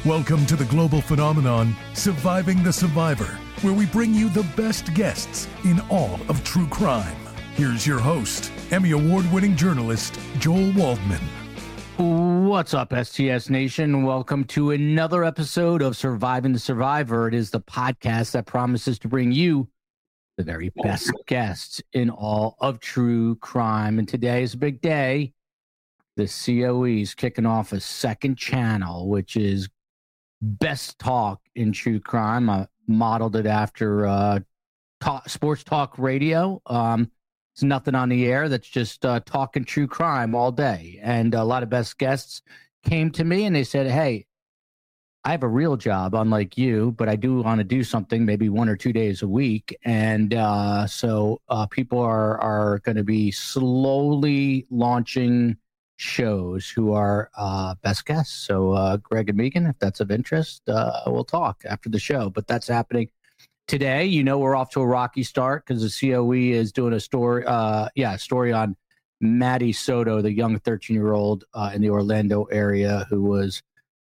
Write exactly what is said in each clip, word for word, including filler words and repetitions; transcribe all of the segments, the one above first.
Welcome to the global phenomenon, Surviving the Survivor, where we bring you the best guests in all of true crime. Here's your host, Emmy Award-winning journalist, Joel Waldman. What's up, S T S Nation? Welcome to another episode of Surviving the Survivor. It is the podcast that promises to bring you the very best guests in all of true crime. And today is a big day. The C O E is kicking off a second channel, which is Best Talk in True Crime. I modeled it after uh, talk, Sports Talk Radio. Um, it's nothing on the air. That's just uh, talking true crime all day. And a lot of best guests came to me and they said, hey, I have a real job, unlike you, but I do want to do something maybe one or two days a week. And uh, so uh, people are, are going to be slowly launching shows who are uh, best guests. So uh, Greg and Megan, if that's of interest, uh, we'll talk after the show. But that's happening today. You know, we're off to a rocky start because the C O E is doing a story, uh, yeah, story on Maddie Soto, the young thirteen-year-old uh, in the Orlando area who was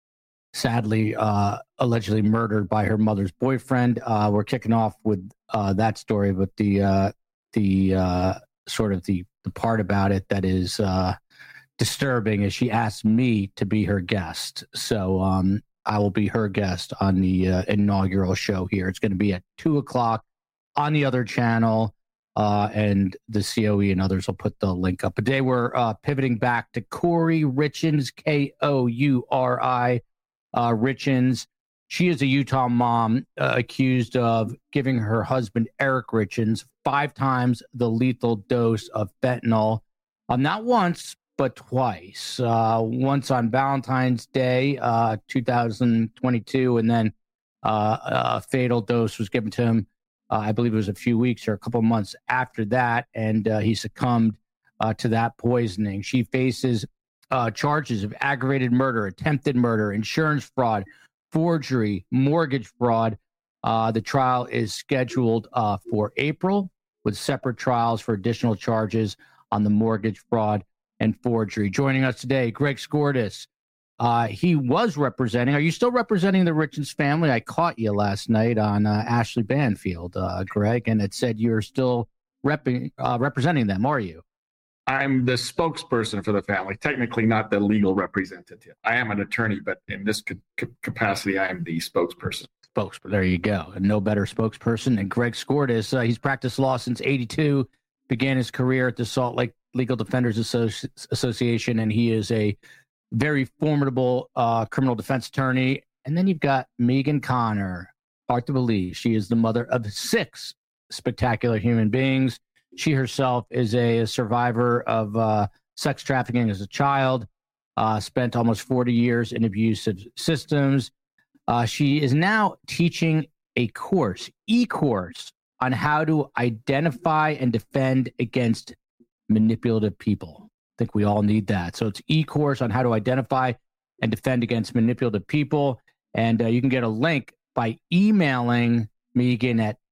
sadly uh, allegedly murdered by her mother's boyfriend. Uh, we're kicking off with uh, that story, but the uh, the uh, sort of the the part about it that is uh, disturbing is she asked me to be her guest. So um, I will be her guest on the uh, inaugural show here. It's going to be at two o'clock on the other channel, uh, and the C O E and others will put the link up. Today we're uh, pivoting back to Kouri Richins, K O U R I, uh, Richins. She is a Utah mom uh, accused of giving her husband, Eric Richins, five times the lethal dose of fentanyl. Um, not once, but twice. Uh, once on Valentine's Day, uh, two thousand twenty-two, and then uh, a fatal dose was given to him, uh, I believe it was a few weeks or a couple of months after that, and uh, he succumbed uh, to that poisoning. She faces uh, charges of aggravated murder, attempted murder, insurance fraud, forgery, mortgage fraud. Uh, the trial is scheduled uh, for April, with separate trials for additional charges on the mortgage fraud and forgery. Joining us today, Greg Skordas. Uh, he was representing, are you still representing the Richins family? I caught you last night on uh, Ashley Banfield, uh, Greg, and it said you're still repping, uh, representing them, are you? I'm the spokesperson for the family, technically not the legal representative. I am an attorney, but in this ca- capacity, I am the spokesperson. Spokesperson, there you go. And no better spokesperson than Greg Skordas. Uh, he's practiced law since eighty-two, began his career at the Salt Lake Legal Defenders Associ- Association, and he is a very formidable uh, criminal defense attorney. And then you've got Megan Connor. Hard to believe. She is the mother of six spectacular human beings. She herself is a, a survivor of uh, sex trafficking as a child, uh, spent almost forty years in abusive systems. Uh, she is now teaching a course, e-course, on how to identify and defend against manipulative people. I think we all need that. So it's e-course on how to identify and defend against manipulative people. And uh, you can get a link by emailing Megan at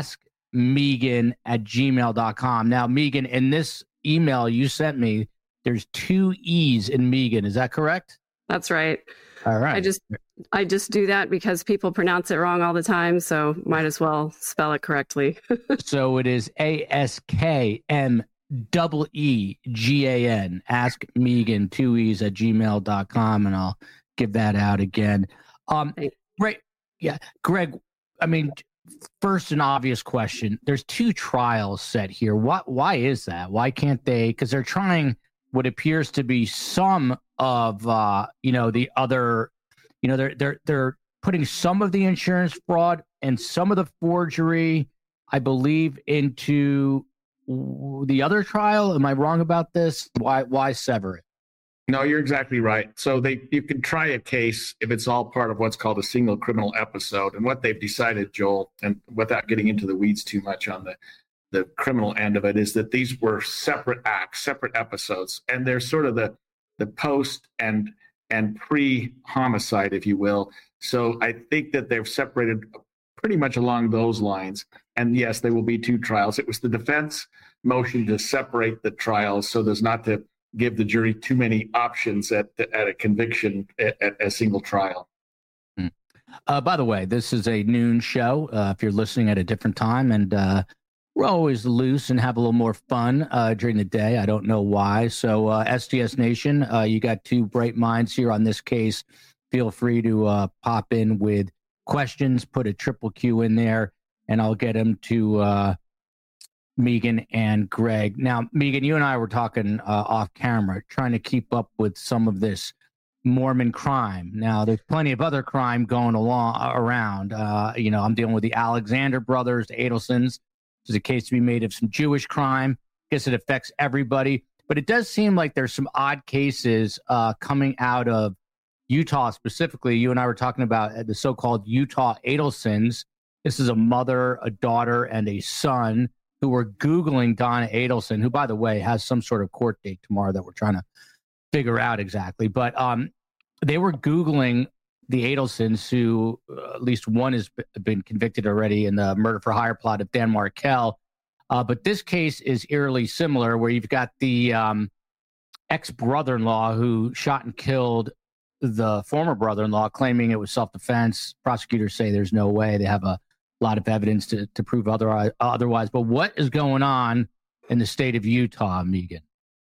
askmegan at gmail dot com. Now, Megan, in this email you sent me, there's two E's in Megan. Is that correct? That's right. All right. I just I just do that because people pronounce it wrong all the time, so might as well spell it correctly. So it is A S K M double E G A N. Ask Megan, two E's at gmail dot com, and I'll give that out again. Um, right. Yeah. Greg, I mean, first an obvious question. There's two trials set here. What, why is that? Why can't they? Because they're trying what appears to be some of, uh, you know, the other, you know, they're, they're, they're putting some of the insurance fraud and some of the forgery, I believe, into the other trial. Am I wrong about this? Why, why sever it? No, you're exactly right. So they you can try a case if it's all part of what's called a single criminal episode. And what they've decided, Joel, and without getting into the weeds too much on the, the criminal end of it, is that these were separate acts, separate episodes. And they're sort of the the post and and pre-homicide, if you will. So I think that they've separated pretty much along those lines. And yes, there will be two trials. It was the defense motion to separate the trials so there's not to give the jury too many options at at a conviction at, at a single trial. Uh, by the way, this is a noon show. Uh, if you're listening at a different time, and uh, we're always loose and have a little more fun uh, during the day. I don't know why. So, uh, S T S Nation, uh, you got two bright minds here on this case. Feel free to uh, pop in with questions, put a triple Q in there, and I'll get them to uh, Megan and Greg. Now, Megan, you and I were talking uh, off camera, trying to keep up with some of this Mormon crime. Now, there's plenty of other crime going along around. Uh, you know, I'm dealing with the Alexander brothers, the Adelsons. There's a case to be made of some Jewish crime. I guess it affects everybody. But it does seem like there's some odd cases uh, coming out of Utah specifically. You and I were talking about the so-called Utah Adelsons. This is a mother, a daughter, and a son who were Googling Donna Adelson, who, by the way, has some sort of court date tomorrow that we're trying to figure out exactly. But um, they were Googling the Adelsons, who uh, at least one has been convicted already in the murder for hire plot of Dan Markel. Uh, but this case is eerily similar, where you've got the um, ex-brother-in-law who shot and killed the former brother-in-law, claiming it was self-defense. Prosecutors say there's no way. They have a lot of evidence to, to prove otherwise, otherwise. But what is going on in the state of Utah, Megan?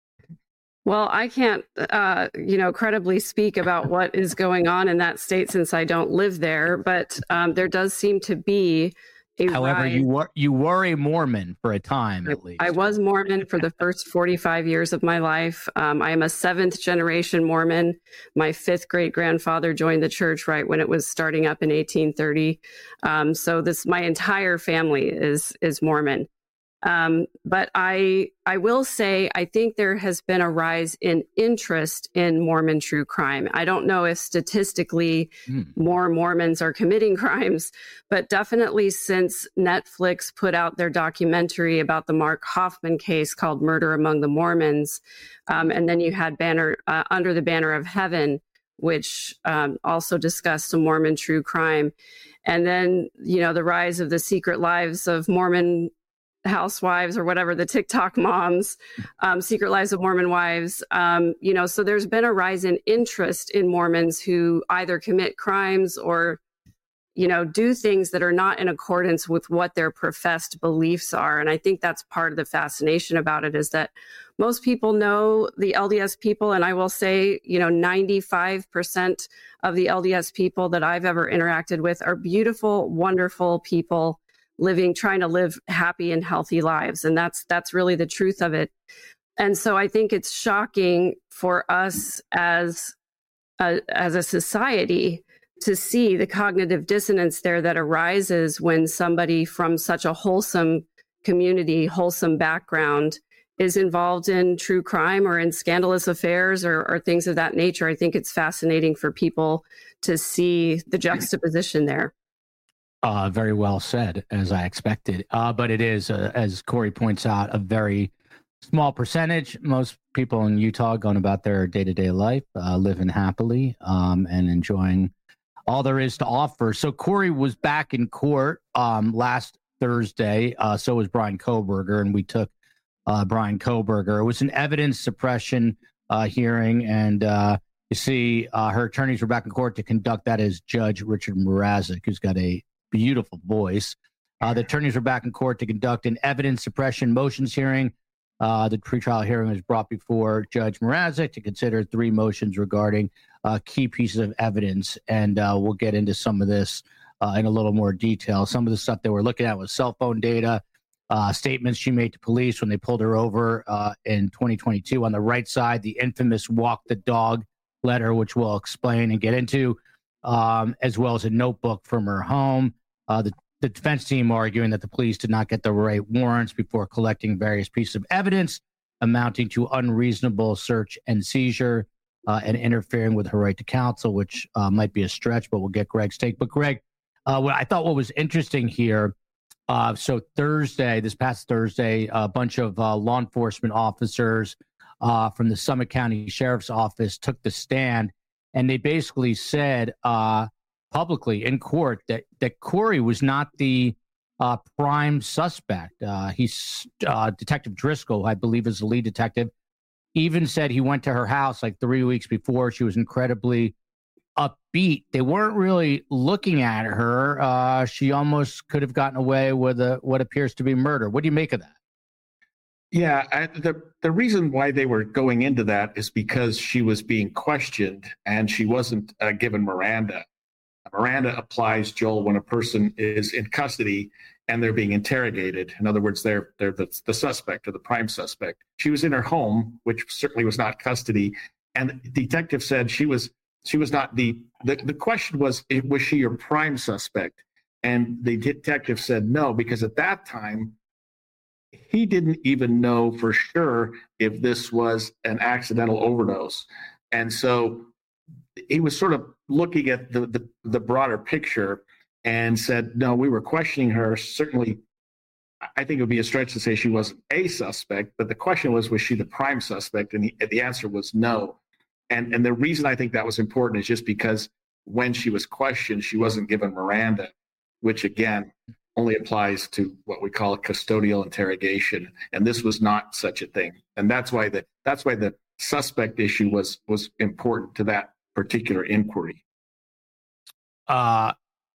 Well, I can't, uh, you know, credibly speak about what is going on in that state since I don't live there. But um, there does seem to be a However, rise. you were you were a Mormon for a time, at least. I was Mormon for the first forty-five years of my life. Um, I am a seventh generation Mormon. My fifth great grandfather joined the church right when it was starting up in eighteen thirty. Um, so this, my entire family is is Mormon. Um, but I I will say I think there has been a rise in interest in Mormon true crime. I don't know if statistically mm. more Mormons are committing crimes, but definitely since Netflix put out their documentary about the Mark Hoffman case called Murder Among the Mormons, um, and then you had Banner uh, Under the Banner of Heaven, which um, also discussed some Mormon true crime, and then you know the rise of the Secret Lives of Mormon Housewives, or whatever, the TikTok moms, um, Secret Lives of Mormon Wives. Um, you know, so there's been a rise in interest in Mormons who either commit crimes or, you know, do things that are not in accordance with what their professed beliefs are. And I think that's part of the fascination about it, is that most people know the L D S people. And I will say, you know, ninety-five percent of the L D S people that I've ever interacted with are beautiful, wonderful people living, trying to live happy and healthy lives. And that's, that's really the truth of it. And so I think it's shocking for us as a, as a society to see the cognitive dissonance there that arises when somebody from such a wholesome community, wholesome background is involved in true crime or in scandalous affairs or, or things of that nature. I think it's fascinating for people to see the juxtaposition there. Uh, very well said, as I expected. Uh, but it is, uh, as Corey points out, a very small percentage. Most people in Utah going about their day-to-day life, uh, living happily um, and enjoying all there is to offer. So Corey was back in court um, last Thursday. Uh, so was Bryan Kohberger, and we took uh, Bryan Kohberger. It was an evidence suppression uh, hearing, and uh, you see uh, her attorneys were back in court to conduct that as Judge Richard Mrazek, who's got a beautiful voice. Uh, the attorneys were back in court to conduct an evidence suppression motions hearing. Uh, the pretrial hearing was brought before Judge Mrazek to consider three motions regarding uh, key pieces of evidence. And uh, we'll get into some of this uh, in a little more detail. Some of the stuff they were looking at was cell phone data, uh, statements she made to police when they pulled her over uh, in twenty twenty-two. On the right side, the infamous walk the dog letter, which we'll explain and get into, um, as well as a notebook from her home. Uh, the, the defense team arguing that the police did not get the right warrants before collecting various pieces of evidence amounting to unreasonable search and seizure uh, and interfering with her right to counsel, which uh, might be a stretch, but we'll get Greg's take. But Greg, uh, what I thought what was interesting here, uh, so Thursday, this past Thursday, a bunch of uh, law enforcement officers uh, from the Summit County Sheriff's Office took the stand, and they basically said uh, publicly in court that, that Corey was not the uh, prime suspect. Uh, he's uh, Detective Driscoll, I believe is the lead detective, even said he went to her house like three weeks before. She was incredibly upbeat. They weren't really looking at her. Uh, she almost could have gotten away with a, what appears to be murder. What do you make of that? Yeah, I, the the reason why they were going into that is because she was being questioned and she wasn't uh, given Miranda. Miranda applies, Joel, when a person is in custody and they're being interrogated. In other words, they're they're the, the suspect or the prime suspect. She was in her home, which certainly was not custody, and the detective said she was she was not the the, the question was, was she your prime suspect? And the detective said no, because at that time he didn't even know for sure if this was an accidental overdose. And so he was sort of looking at the, the, the broader picture and said, no, we were questioning her. Certainly, I think it would be a stretch to say she wasn't a suspect, but the question was, was she the prime suspect? And he, the answer was no. And, and the reason I think that was important is just because when she was questioned, she wasn't given Miranda, which again, only applies to what we call a custodial interrogation. And this was not such a thing. And that's why the, that's why the suspect issue was, was important to that particular inquiry. Uh,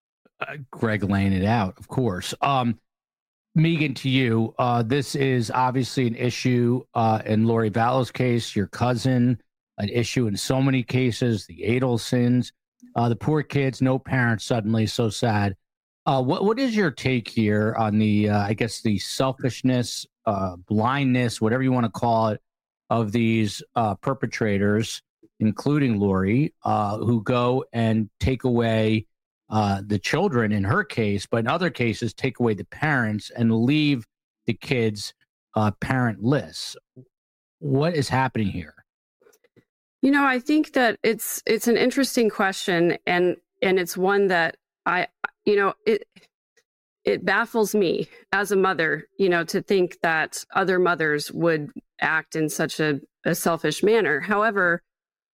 Greg laying it out, of course. Um, Megan, to you, uh, this is obviously an issue uh, in Lori Vallow's case, your cousin, an issue in so many cases, the Adelsons, uh, the poor kids, no parents suddenly, so sad. Uh, what what is your take here on the, uh, I guess, the selfishness, uh, blindness, whatever you want to call it, of these uh, perpetrators, including Lori, uh, who go and take away uh, the children in her case, but in other cases, take away the parents and leave the kids uh, parentless? What is happening here? You know, I think that it's it's an interesting question, and and it's one that I, you know, it it baffles me as a mother, you know, to think that other mothers would act in such a, a selfish manner. However,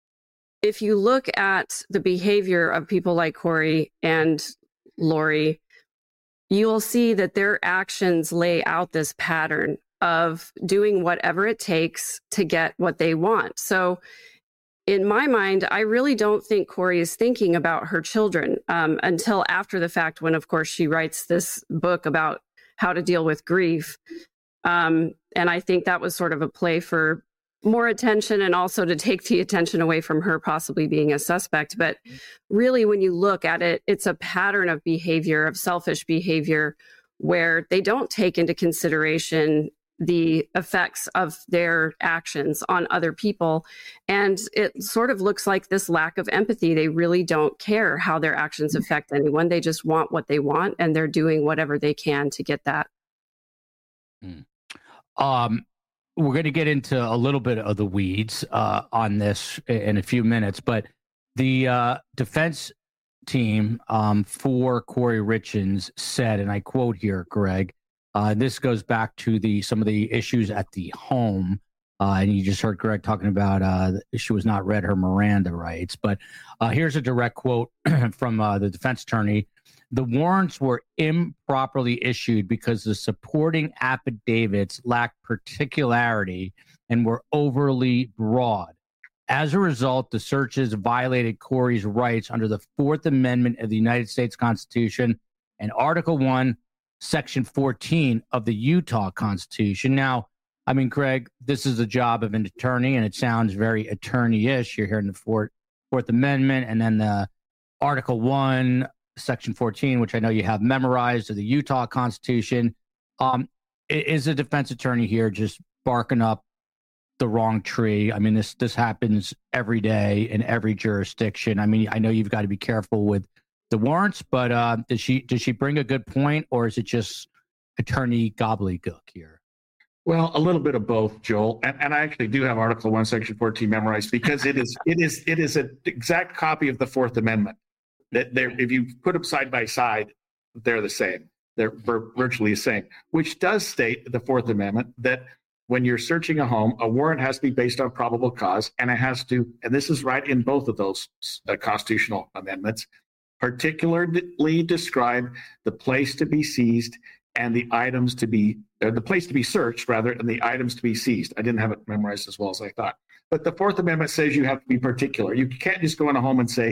if you look at the behavior of people like Corey and Lori, you will see that their actions lay out this pattern of doing whatever it takes to get what they want. So in my mind, I really don't think Corey is thinking about her children um, until after the fact, when, of course, she writes this book about how to deal with grief. Um, and I think that was sort of a play for more attention and also to take the attention away from her possibly being a suspect. But really, when you look at it, it's a pattern of behavior, of selfish behavior, where they don't take into consideration the effects of their actions on other people. And it sort of looks like this lack of empathy. They really don't care how their actions affect anyone. They just want what they want, and they're doing whatever they can to get that. Mm. Um, we're going to get into a little bit of the weeds uh, on this in a few minutes, but the uh, defense team um, for Corey Richins said, and I quote here, Greg, Uh, this goes back to the some of the issues at the home. Uh, and you just heard Greg talking about uh, she was not read her Miranda rights. But uh, here's a direct quote from uh, the defense attorney. The warrants were improperly issued because the supporting affidavits lacked particularity and were overly broad. As a result, the searches violated Corey's rights under the Fourth Amendment of the United States Constitution and Article One, Section fourteen of the Utah Constitution. Now, I mean, Greg, this is the job of an attorney, and it sounds very attorney-ish. You're hearing the Fourth, Fourth Amendment, and then the Article One, Section fourteen, which I know you have memorized, of the Utah Constitution. Um, is a defense attorney here just barking up the wrong tree? I mean, this this happens every day in every jurisdiction. I mean, I know you've got to be careful with the warrants, but uh, does she does she bring a good point, or is it just attorney gobbledygook here? Well, a little bit of both, Joel. And, and I actually do have Article One, Section fourteen memorized because it is it is it is an exact copy of the Fourth Amendment. That they're, if you put them side by side, they're the same. They're virtually the same. Which does state the Fourth Amendment that when you're searching a home, a warrant has to be based on probable cause, and it has to, and this is right in both of those uh, constitutional amendments, particularly describe the place to be seized and the items to be, or the place to be searched rather, and the items to be seized. I didn't have it memorized as well as I thought. But the Fourth Amendment says you have to be particular. You can't just go in a home and say,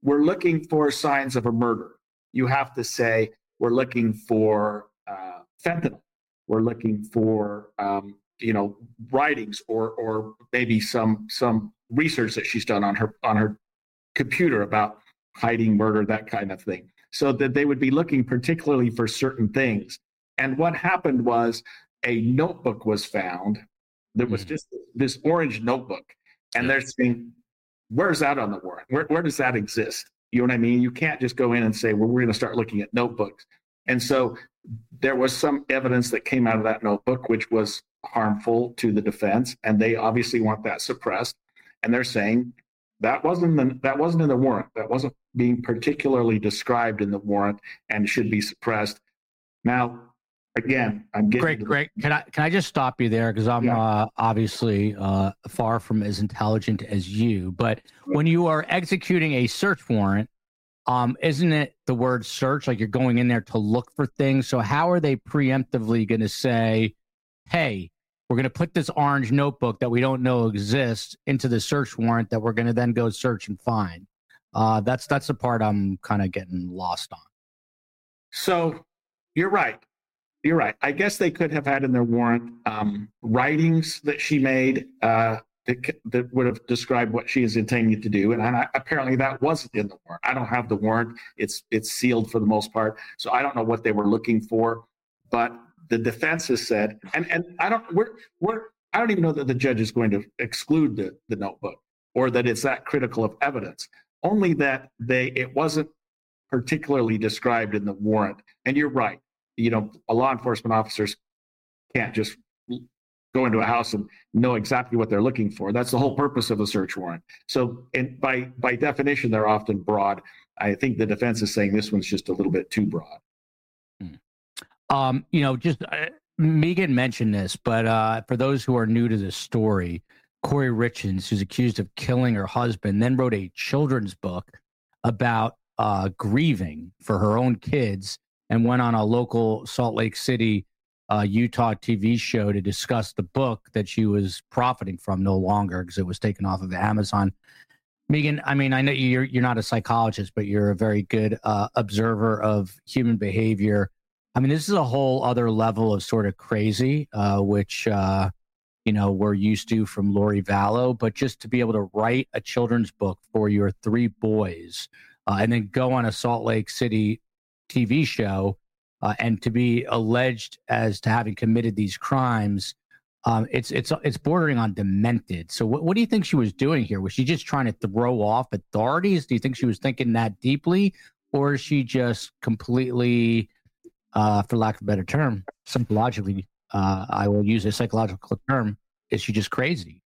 we're looking for signs of a murder. You have to say, we're looking for uh, fentanyl. We're looking for, um, you know, writings or or maybe some some research that she's done on her on her computer about hiding murder, that kind of thing. So that they would be looking particularly for certain things. And what happened was a notebook was found. There was just this orange notebook. And they're saying, where's that on the warrant? Where, where does that exist? You know what I mean? You can't just go in and say, well, we're going to start looking at notebooks. And so there was some evidence that came out of that notebook, which was harmful to the defense. And they obviously want that suppressed. And they're saying that wasn't the, that wasn't in the warrant. That wasn't being particularly described in the warrant and should be suppressed. Now, again, I'm getting Great, great. Can I can I just stop you there because I'm yeah. uh, obviously uh, far from as intelligent as you. But when you are executing a search warrant, um, isn't it the word search? Like you're going in there to look for things. So how are they preemptively going to say, "Hey, we're going to put this orange notebook that we don't know exists into the search warrant that we're going to then go search and find"? Uh, that's that's the part I'm kind of getting lost on. So you're right. You're right. I guess they could have had in their warrant um, writings that she made uh, that, that would have described what she is intending to do. And I, apparently that wasn't in the warrant. I don't have the warrant. It's it's sealed for the most part. So I don't know what they were looking for. But the defense has said, and, and I don't we're we're I don't even know that the judge is going to exclude the, the notebook or that it's that critical of evidence. Only that they it wasn't particularly described in the warrant. And you're right. You know, a law enforcement officers can't just go into a house and know exactly what they're looking for. That's the whole purpose of a search warrant. So, and by by definition, they're often broad. I think the defense is saying this one's just a little bit too broad. Um, you know, just uh, Megan mentioned this, but uh, for those who are new to this story, Corey Richins, who's accused of killing her husband, then wrote a children's book about uh, grieving for her own kids, and went on a local Salt Lake City, uh, Utah T V show to discuss the book that she was profiting from no longer because it was taken off of Amazon. Megan, I mean, I know you're you're not a psychologist, but you're a very good uh, observer of human behavior. I mean, this is a whole other level of sort of crazy, uh, which, uh, you know, we're used to from Lori Vallow, but just to be able to write a children's book for your three boys uh, and then go on a Salt Lake City T V show uh, and to be alleged as to having committed these crimes, um, it's it's it's bordering on demented. So what, what do you think she was doing here? Was she just trying to throw off authorities? Do you think she was thinking that deeply, or is she just completely, uh, for lack of a better term, psychologically, uh, I will use a psychological term, is she just crazy?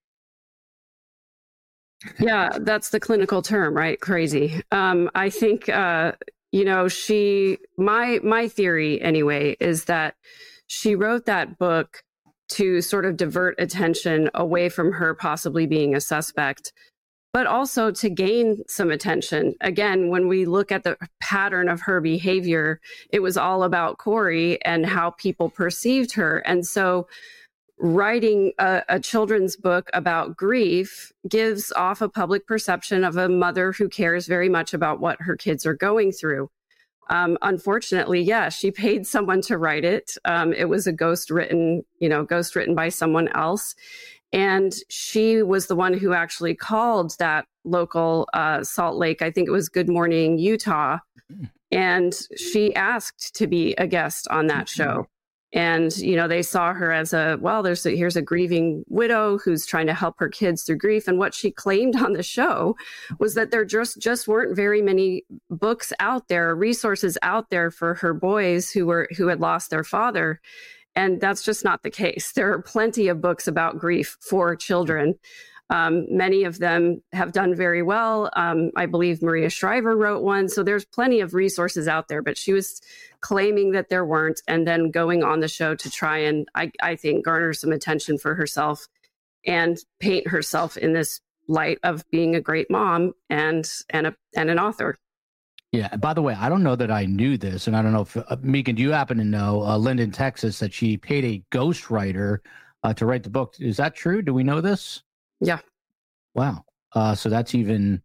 Yeah, that's the clinical term, right? Crazy. Um, I think... Uh, You know, she, my, my theory anyway, is that she wrote that book to sort of divert attention away from her possibly being a suspect, but also to gain some attention. Again, when we look at the pattern of her behavior, it was all about Corey and how people perceived her. And so writing a, a children's book about grief gives off a public perception of a mother who cares very much about what her kids are going through. Um, unfortunately, yeah, she paid someone to write it. Um, it was a ghost written, you know, ghost written by someone else. And she was the one who actually called that local uh, Salt Lake, I think it was Good Morning Utah. And she asked to be a guest on that show. And, you know, they saw her as a, well, there's a, here's a grieving widow who's trying to help her kids through grief. And what she claimed on the show was that there just, just weren't very many books out there, resources out there for her boys who were, who had lost their father. And that's just not the case. There are plenty of books about grief for children. Um, many of them have done very well. Um, I believe Maria Shriver wrote one. So there's plenty of resources out there, but she was claiming that there weren't, and then going on the show to try and, I, I think, garner some attention for herself and paint herself in this light of being a great mom and and a and an author. Yeah. By the way, I don't know that I knew this, and I don't know if uh, Megan, do you happen to know uh, Linden, Texas, that she paid a ghostwriter uh, to write the book? Is that true? Do we know this? Yeah. Wow. Uh, so that's even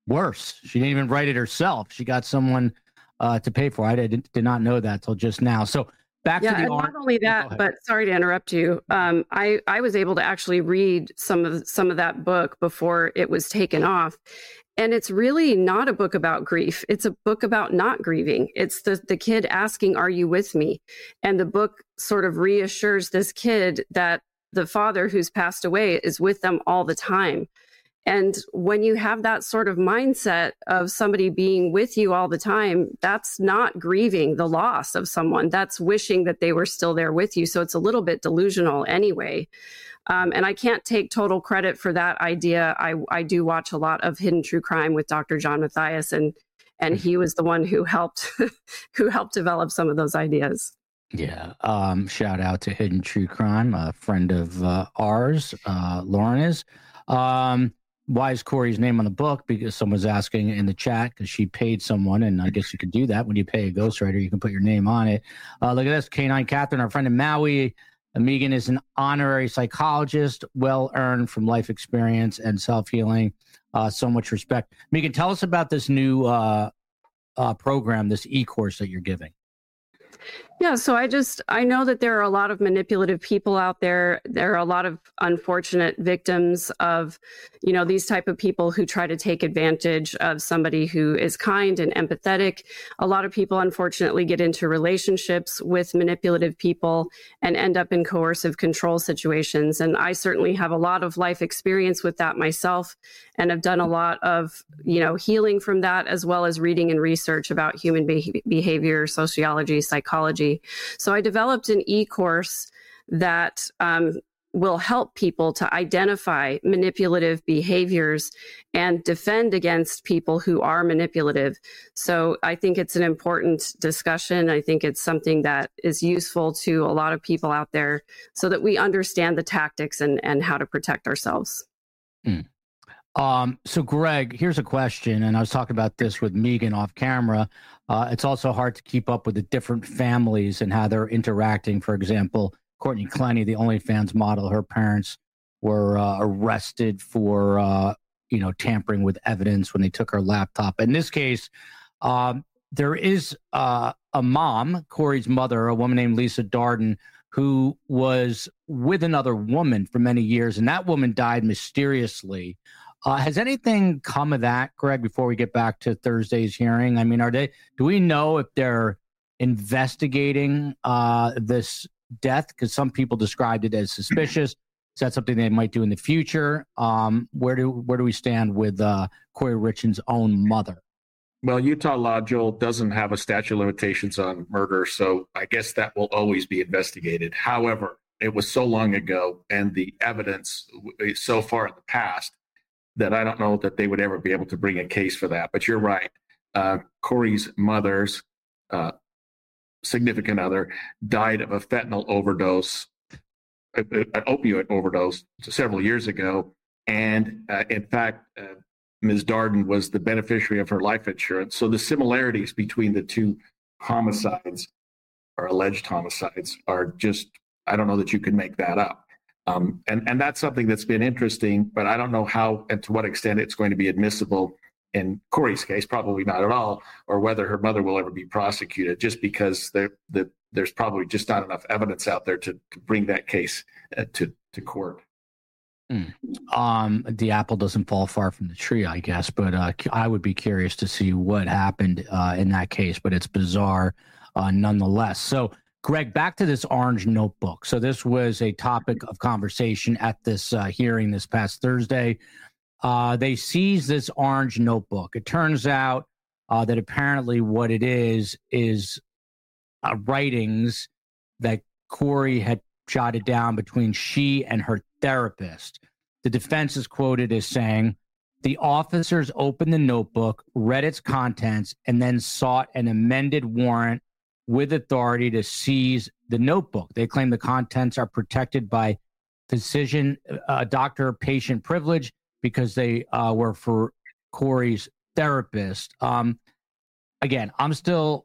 worse. She didn't even write it herself. She got someone uh, to pay for it. I did, did not know that till just now. So back yeah, to the and art. Not only that, but sorry to interrupt you. Um, I I was able to actually read some of some of that book before it was taken off, and it's really not a book about grief. It's a book about not grieving. It's the the kid asking, "Are you with me?" And the book sort of reassures this kid that the father who's passed away is with them all the time. And when you have that sort of mindset of somebody being with you all the time, that's not grieving the loss of someone. That's wishing that they were still there with you. So it's a little bit delusional anyway. Um, and I can't take total credit for that idea. I, I do watch a lot of Hidden True Crime with Doctor John Mathias, and and he was the one who helped who helped develop some of those ideas. Yeah. Um, shout out to Hidden True Crime, a friend of uh, ours, uh, Lauren is. Um, Why is Corey's name on the book? Because someone's asking in the chat because she paid someone, and I guess you could do that when you pay a ghostwriter. You can put your name on it. Uh, look at this. K nine Catherine, our friend in Maui. Megan is an honorary psychologist, well-earned from life experience and self-healing. Uh, so much respect. Megan, tell us about this new uh, uh, program, this e-course that you're giving. Yeah, so I just, I know that there are a lot of manipulative people out there. There are a lot of unfortunate victims of, you know, these type of people who try to take advantage of somebody who is kind and empathetic. A lot of people, unfortunately, get into relationships with manipulative people and end up in coercive control situations. And I certainly have a lot of life experience with that myself, and have done a lot of, you know, healing from that, as well as reading and research about human be- behavior, sociology, psychology. So I developed an e-course that um, will help people to identify manipulative behaviors and defend against people who are manipulative. So I think it's an important discussion. I think it's something that is useful to a lot of people out there so that we understand the tactics and, and how to protect ourselves. Mm. Um, so Greg, here's a question, and I was talking about this with Megan off camera. Uh, it's also hard to keep up with the different families and how they're interacting. For example, Courtney Clenny, the OnlyFans model, her parents were uh, arrested for, uh, you know, tampering with evidence when they took her laptop. In this case, um, there is uh, a mom, Corey's mother, a woman named Lisa Darden, who was with another woman for many years, and that woman died mysteriously. Uh, has anything come of that, Greg, before we get back to Thursday's hearing? I mean, are they, do we know if they're investigating uh, this death? Because some people described it as suspicious. Is that something they might do in the future? Um, where do where do we stand with uh, Corey Richins' own mother? Well, Utah law, Joel, doesn't have a statute of limitations on murder, so I guess that will always be investigated. However, it was so long ago, and the evidence is so far in the past, that I don't know that they would ever be able to bring a case for that. But you're right. Uh, Corey's mother's uh, significant other died of a fentanyl overdose, an opioid overdose several years ago. And uh, in fact, uh, Miz Darden was the beneficiary of her life insurance. So the similarities between the two homicides, or alleged homicides, are just, I don't know that you can make that up. Um, and, and that's something that's been interesting, but I don't know how and to what extent it's going to be admissible in Corey's case, probably not at all, or whether her mother will ever be prosecuted, just because there, the, there's probably just not enough evidence out there to, to bring that case uh, to, to court. Mm. Um, the apple doesn't fall far from the tree, I guess, but uh, I would be curious to see what happened uh, in that case, but it's bizarre uh, nonetheless. So, Greg, back to this orange notebook. So this was a topic of conversation at this uh, hearing this past Thursday. Uh, they seized this orange notebook. It turns out uh, that apparently what it is is uh, writings that Corey had jotted down between she and her therapist. The defense is quoted as saying, the officers opened the notebook, read its contents, and then sought an amended warrant with authority to seize the notebook. They claim the contents are protected by physician, uh, doctor-patient privilege because they uh, were for Corey's therapist. Um, again, I'm still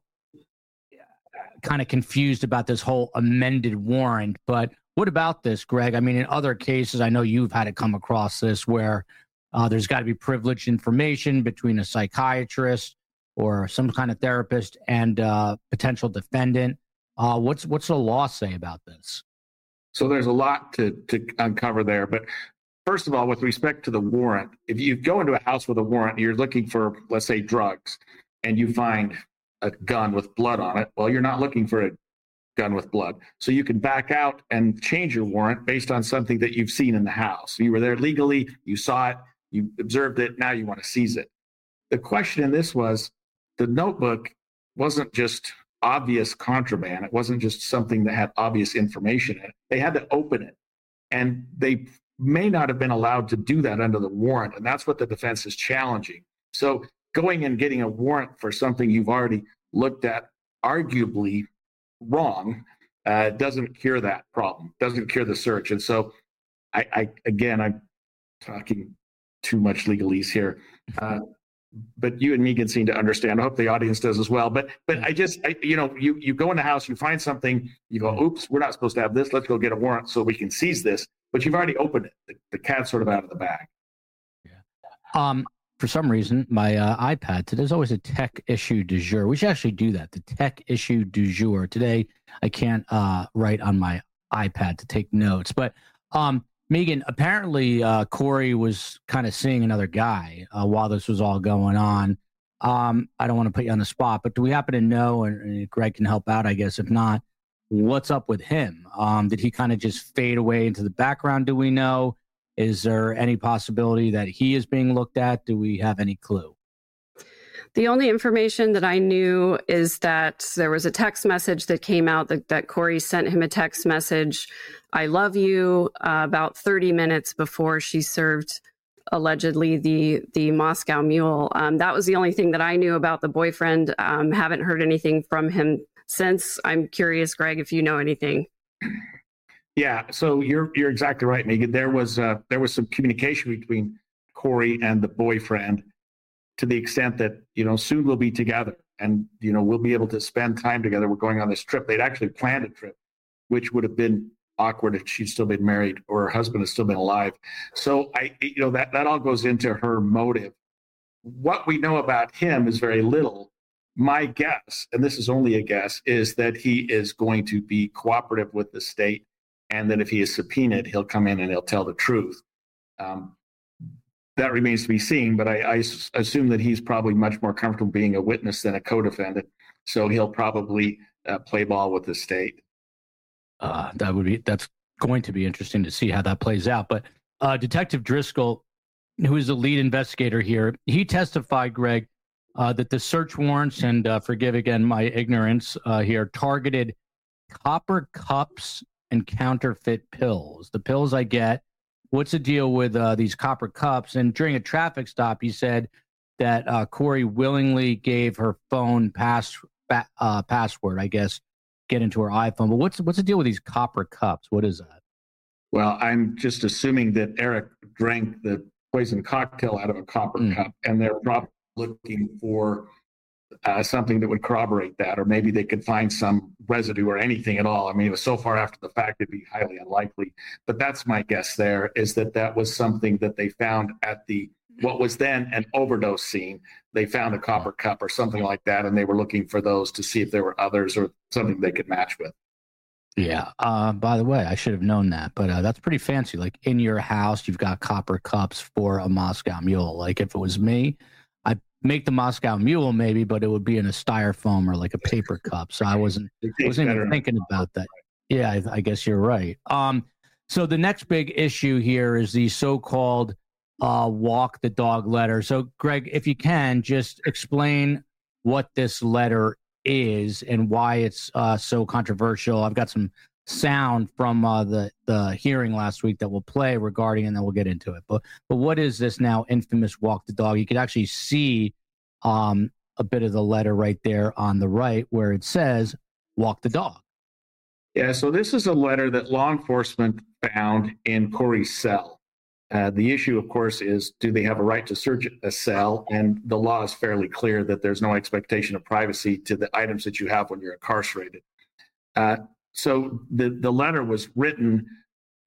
kind of confused about this whole amended warrant, but what about this, Greg? I mean, in other cases, I know you've had to come across this where Uh, there's got to be privileged information between a psychiatrist or some kind of therapist and uh, potential defendant. Uh, what's what's the law say about this? So there's a lot to to uncover there. But first of all, with respect to the warrant, if you go into a house with a warrant, you're looking for, let's say, drugs, and you find a gun with blood on it, well, you're not looking for a gun with blood. So you can back out and change your warrant based on something that you've seen in the house. You were there legally, you saw it, you observed it, now you want to seize it. The question in this was, the notebook wasn't just obvious contraband. It wasn't just something that had obvious information in it. They had to open it. And they may not have been allowed to do that under the warrant. And that's what the defense is challenging. So going and getting a warrant for something you've already looked at, arguably wrong, uh, doesn't cure that problem, doesn't cure the search. And so I, I again, I'm talking too much legalese here. Uh, but you and Megan seem to understand. I hope the audience does as well. But but I just, I, you know, you, you go in the house, you find something, you go, oops, we're not supposed to have this. Let's go get a warrant so we can seize this. But you've already opened it. The, the cat's sort of out of the bag. Yeah. Um, for some reason, my uh, iPad, today's always a tech issue du jour. We should actually do that, the tech issue du jour. Today, I can't uh, write on my iPad to take notes. But um, Megan, apparently uh, Corey was kind of seeing another guy uh, while this was all going on. Um, I don't want to put you on the spot, but do we happen to know, and, and Greg can help out, I guess, if not, what's up with him? Um, did he kind of just fade away into the background? Do we know? Is there any possibility that he is being looked at? Do we have any clue? The only information that I knew is that there was a text message that came out that, that Corey sent him a text message, I love you, uh, about thirty minutes before she served allegedly the the Moscow Mule. Um, that was the only thing that I knew about the boyfriend. Um, haven't heard anything from him since. I'm curious, Greg, if you know anything. Yeah, so you're you're exactly right, Megan. There was uh, there was some communication between Corey and the boyfriend, to the extent that, you know, soon we'll be together and, you know, we'll be able to spend time together. We're going on this trip. They'd actually planned a trip, which would have been awkward if she'd still been married or her husband had still been alive. So I, you know, that, that all goes into her motive. What we know about him is very little. My guess, and this is only a guess, is that he is going to be cooperative with the state, and that if he is subpoenaed, he'll come in and he'll tell the truth. Um, That remains to be seen, but I, I assume that he's probably much more comfortable being a witness than a co-defendant. So he'll probably uh, play ball with the state. Uh, that would be that's going to be interesting to see how that plays out. But uh, Detective Driscoll, who is the lead investigator here, he testified, Greg, uh, that the search warrants, and uh, forgive again my ignorance uh, here, targeted copper cups and counterfeit pills. The pills I get. What's the deal with uh, these copper cups? And during a traffic stop, he said that uh, Corey willingly gave her phone pass uh, password, I guess, get into her iPhone. But what's what's the deal with these copper cups? What is that? Well, I'm just assuming that Eric drank the poison cocktail out of a copper mm. cup, and they're probably looking for uh, something that would corroborate that, or maybe they could find some residue or anything at all. I mean, it was so far after the fact, it'd be highly unlikely. But that's my guess there, is that that was something that they found at the, what was then an overdose scene. They found a copper cup or something like that, and they were looking for those to see if there were others or something they could match with. Yeah. Uh, by the way, I should have known that, but uh, that's pretty fancy. Like in your house, you've got copper cups for a Moscow Mule. Like if it was me, I'd make the Moscow Mule maybe, but it would be in a styrofoam or like a paper cup. So I wasn't, wasn't even thinking about that. Yeah, I, I guess you're right. Um, so the next big issue here is the so-called uh, walk the dog letter. So Greg, if you can, just explain what this letter is and why it's uh, so controversial. I've got some sound from uh, the the hearing last week that we'll play regarding, and then we'll get into it. But but what is this now infamous walk the dog? You could actually see um, a bit of the letter right there on the right where it says walk the dog. Yeah, so this is a letter that law enforcement found in Corey's cell. Uh, the issue, of course, is do they have a right to search a cell? And the law is fairly clear that there's no expectation of privacy to the items that you have when you're incarcerated. Uh, so the, the letter was written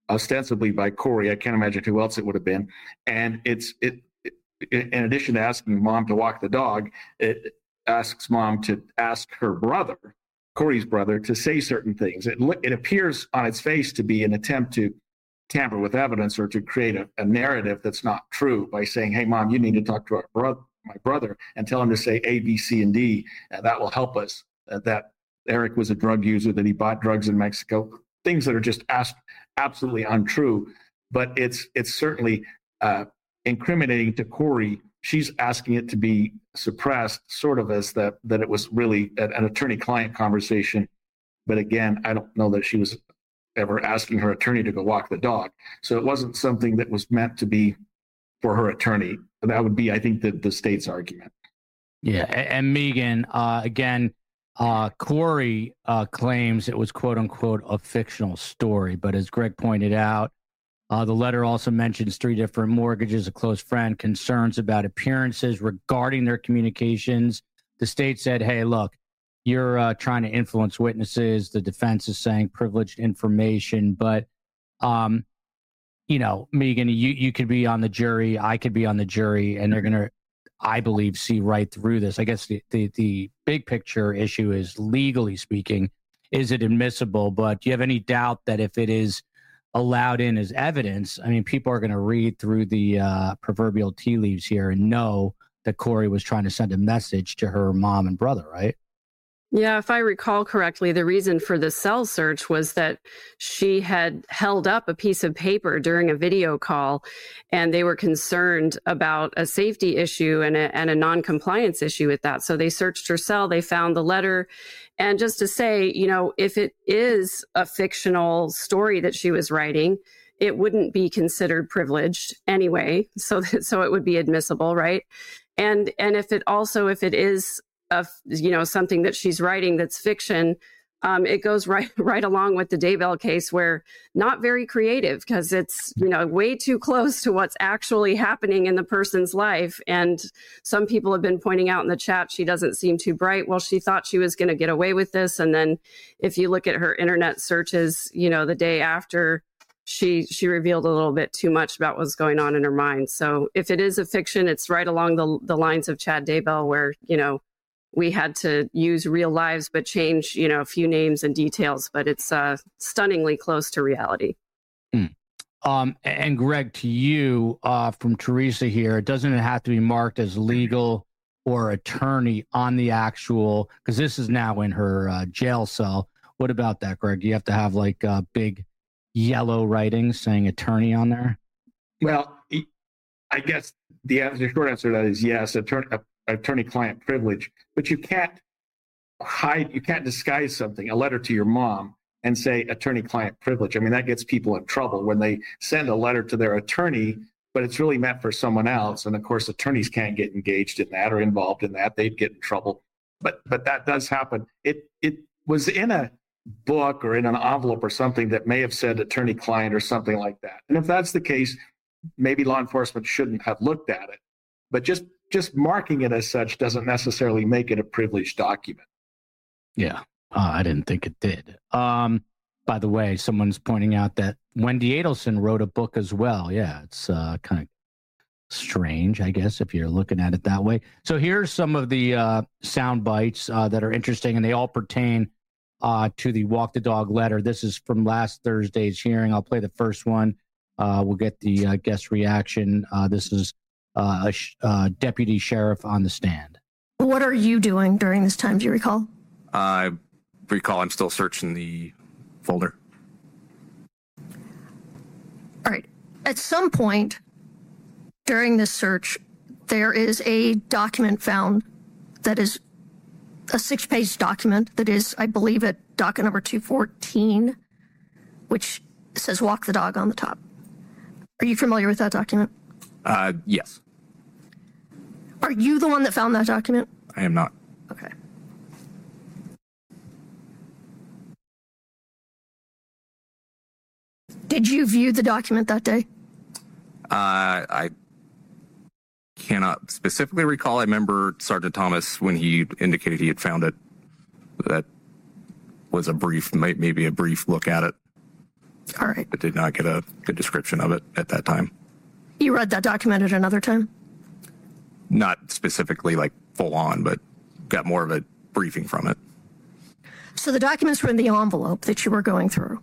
ostensibly by Corey. I can't imagine who else it would have been. And it's it, it in addition to asking mom to walk the dog, it asks mom to ask her brother, Corey's brother, to say certain things. It it appears on its face to be an attempt to tamper with evidence or to create a, a narrative that's not true by saying, hey, mom, you need to talk to our brother, my brother, and tell him to say A, B, C, and D, and that will help us. Uh, that Eric was a drug user, that he bought drugs in Mexico, things that are just asked, absolutely untrue. But it's it's certainly uh, incriminating to Corey. She's asking it to be suppressed, sort of as that that it was really an attorney-client conversation. But again, I don't know that she was ever asking her attorney to go walk the dog. So it wasn't something that was meant to be for her attorney. That would be, I think, the, the state's argument. Yeah, and, and Megan, uh, again, uh, Corey uh, claims it was quote unquote a fictional story, but as Greg pointed out, uh, the letter also mentions three different mortgages, a close friend, concerns about appearances regarding their communications. The state said, hey, look, you're uh, trying to influence witnesses. The defense is saying privileged information, but, um, you know, Megan, you, you could be on the jury. I could be on the jury, and they're going to, I believe, see right through this. I guess the, the, the big picture issue is, legally speaking, is it admissible? But do you have any doubt that if it is allowed in as evidence, I mean, people are going to read through the uh, proverbial tea leaves here and know that Corey was trying to send a message to her mom and brother, right? Yeah, if I recall correctly, the reason for the cell search was that she had held up a piece of paper during a video call, and they were concerned about a safety issue and a, and a non-compliance issue with that. So they searched her cell, they found the letter. And just to say, you know, if it is a fictional story that she was writing, it wouldn't be considered privileged anyway. So, so it would be admissible, right? And and if it also, if it is of, you know, something that she's writing that's fiction, um, it goes right right along with the Daybell case, where not very creative, because it's, you know, way too close to what's actually happening in the person's life. And some people have been pointing out in the chat, she doesn't seem too bright. Well, she thought she was going to get away with this. And then if you look at her internet searches, you know, the day after, she she revealed a little bit too much about what's going on in her mind. So if it is a fiction, it's right along the the lines of Chad Daybell, where, you know, we had to use real lives, but change, you know, a few names and details, but it's uh, stunningly close to reality. Mm. Um, and Greg, to you, uh, from Teresa here, doesn't it have to be marked as legal or attorney on the actual, because this is now in her uh, jail cell. What about that, Greg? Do you have to have like uh, big yellow writing saying attorney on there? Well, I guess the, answer, the short answer to that is yes, attorney, attorney-client privilege, but you can't hide, you can't disguise something, a letter to your mom, and say attorney-client privilege. I mean, that gets people in trouble when they send a letter to their attorney, but it's really meant for someone else. And of course, attorneys can't get engaged in that or involved in that. They'd get in trouble. But but that does happen. It it was in a book or in an envelope or something that may have said attorney-client or something like that. And if that's the case, maybe law enforcement shouldn't have looked at it. But just just marking it as such doesn't necessarily make it a privileged document. Yeah, uh, I didn't think it did. Um, by the way, someone's pointing out that Wendy Adelson wrote a book as well. Yeah, it's uh, kind of strange, I guess, if you're looking at it that way. So here's some of the uh, sound bites uh, that are interesting, and they all pertain uh, to the Walk the Dog letter. This is from last Thursday's hearing. I'll play the first one. Uh, we'll get the uh, guest reaction. Uh, this is Uh, a sh- uh, deputy sheriff on the stand. What are you doing during this time? Do you recall? I recall I'm still searching the folder. All right. At some point during this search, there is a document found that is a six-page document that is, I believe, at docket number two fourteen, which says walk the dog on the top. Are you familiar with that document? Uh, yes. Are you the one that found that document? I am not. Okay. Did you view the document that day? Uh, I cannot specifically recall. I remember Sergeant Thomas, when he indicated he had found it, that was a brief, maybe a brief look at it. All right. but did not get a good description of it at that time. You read that document at another time? Not specifically like full on, but got more of a briefing from it. So the documents were in the envelope that you were going through.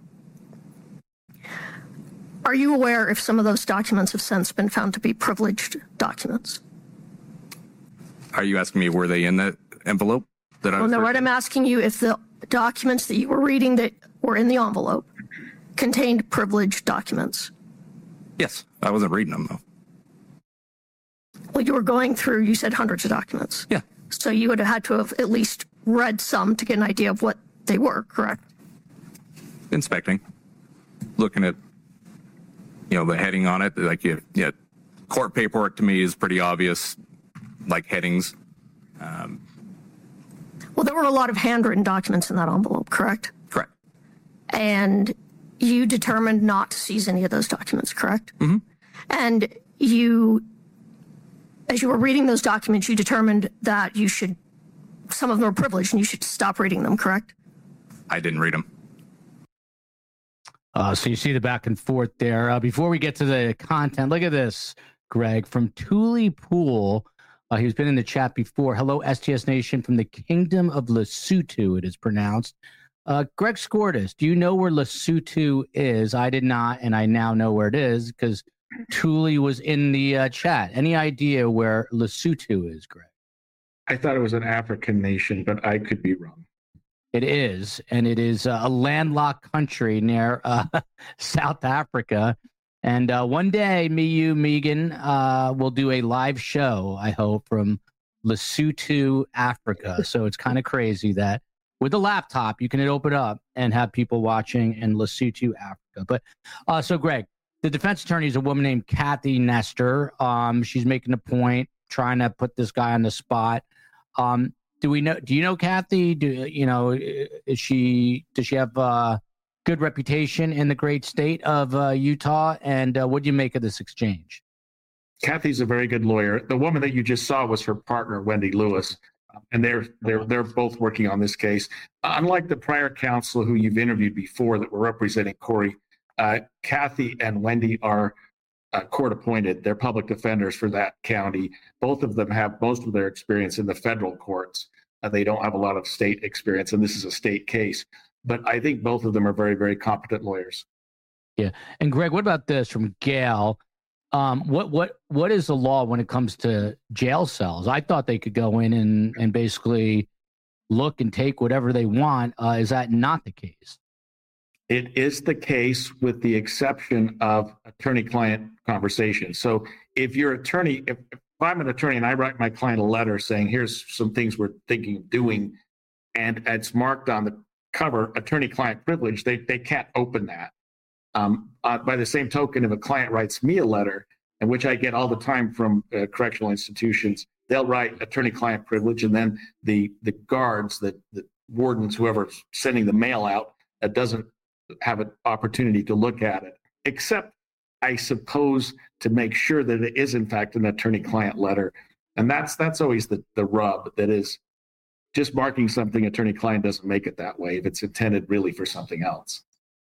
Are you aware if some of those documents have since been found to be privileged documents? Are you asking me, were they in that envelope that I Well, was no, right. searching? I'm asking you if the documents that you were reading that were in the envelope contained privileged documents. Yes, I wasn't reading them though. Well, you were going through, you said hundreds of documents. Yeah. So you would have had to have at least read some to get an idea of what they were, correct? Inspecting, looking at, you know, the heading on it. Like, you, yeah, court paperwork to me is pretty obvious, like headings. Um, Well, there were a lot of handwritten documents in that envelope, correct? correct. And you determined not to seize any of those documents, correct? Mm-hmm. And you, as you were reading those documents, you determined that you should, some of them were privileged and you should stop reading them, correct? I didn't read them. Uh, so you see the back and forth there. Uh, before we get to the content, look at this, Greg, from Thule Pool. Uh, he's been in the chat before. Hello, S T S Nation from the Kingdom of Lesotho, it is pronounced. Uh, Greg Scortis, do you know where Lesotho is? I did not, and I now know where it is because Thule was in the uh, chat. Any idea where Lesotho is, Greg? I thought it was an African nation, but I could be wrong. It is, and it is uh, a landlocked country near uh, South Africa. And uh, one day, me, you, Megan, uh, will do a live show, I hope, from Lesotho, Africa. So it's kind of crazy that with a laptop, you can open up and have people watching in Lesotho, Africa. But uh, so, Greg, the defense attorney is a woman named Kathy Nestor. Um, she's making a point, trying to put this guy on the spot. Um, do we know? Do you know Kathy? Do you know? Is she? Does she have a good reputation in the great state of uh, Utah? And uh, what do you make of this exchange? Kathy's a very good lawyer. The woman that you just saw was her partner, Wendy Lewis, and they're they're they're both working on this case. Unlike the prior counsel who you've interviewed before that were representing Corey, uh, Kathy and Wendy are uh, court appointed. They're public defenders for that county. Both of them have most of their experience in the federal courts. Uh, they don't have a lot of state experience, and this is a state case. But I think both of them are very, very competent lawyers. Yeah. And Greg, what about this from Gail? Um, what what what is the law when it comes to jail cells? I thought they could go in and, and basically look and take whatever they want. Uh, is that not the case? It is the case with the exception of attorney-client conversations. So if your attorney, if, if I'm an attorney and I write my client a letter saying, here's some things we're thinking of doing, and it's marked on the cover attorney-client privilege, they they can't open that. Um, uh, by the same token, if a client writes me a letter, and which I get all the time from uh, correctional institutions, they'll write attorney-client privilege, and then the the guards, the, the wardens, whoever's sending the mail out, uh, doesn't have an opportunity to look at it, except, I suppose, to make sure that it is, in fact, an attorney-client letter. And that's that's always the, the rub, that is, just marking something attorney-client doesn't make it that way if it's intended really for something else.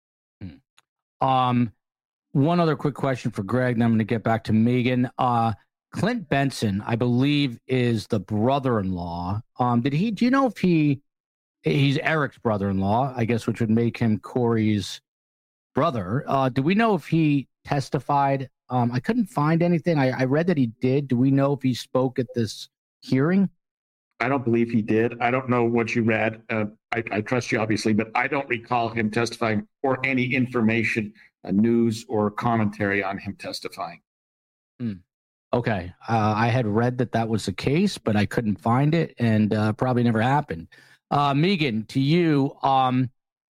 Um, one other quick question for Greg, then I'm going to get back to Megan. Uh, Clint Benson, I believe, is the brother-in-law. Um, did he? Do you know if he? He's Eric's brother-in-law, I guess, which would make him Corey's brother. Uh, do we know if he testified? Um, I couldn't find anything. I, I read that he did. Do we know if he spoke at this hearing? I don't believe he did. I don't know what you read. Uh, I, I trust you, obviously, but I don't recall him testifying or any information, uh, news or commentary on him testifying. Hmm. Okay. Uh, I had read that that was the case, but I couldn't find it, and uh, probably never happened. Uh, Megan, to you, um,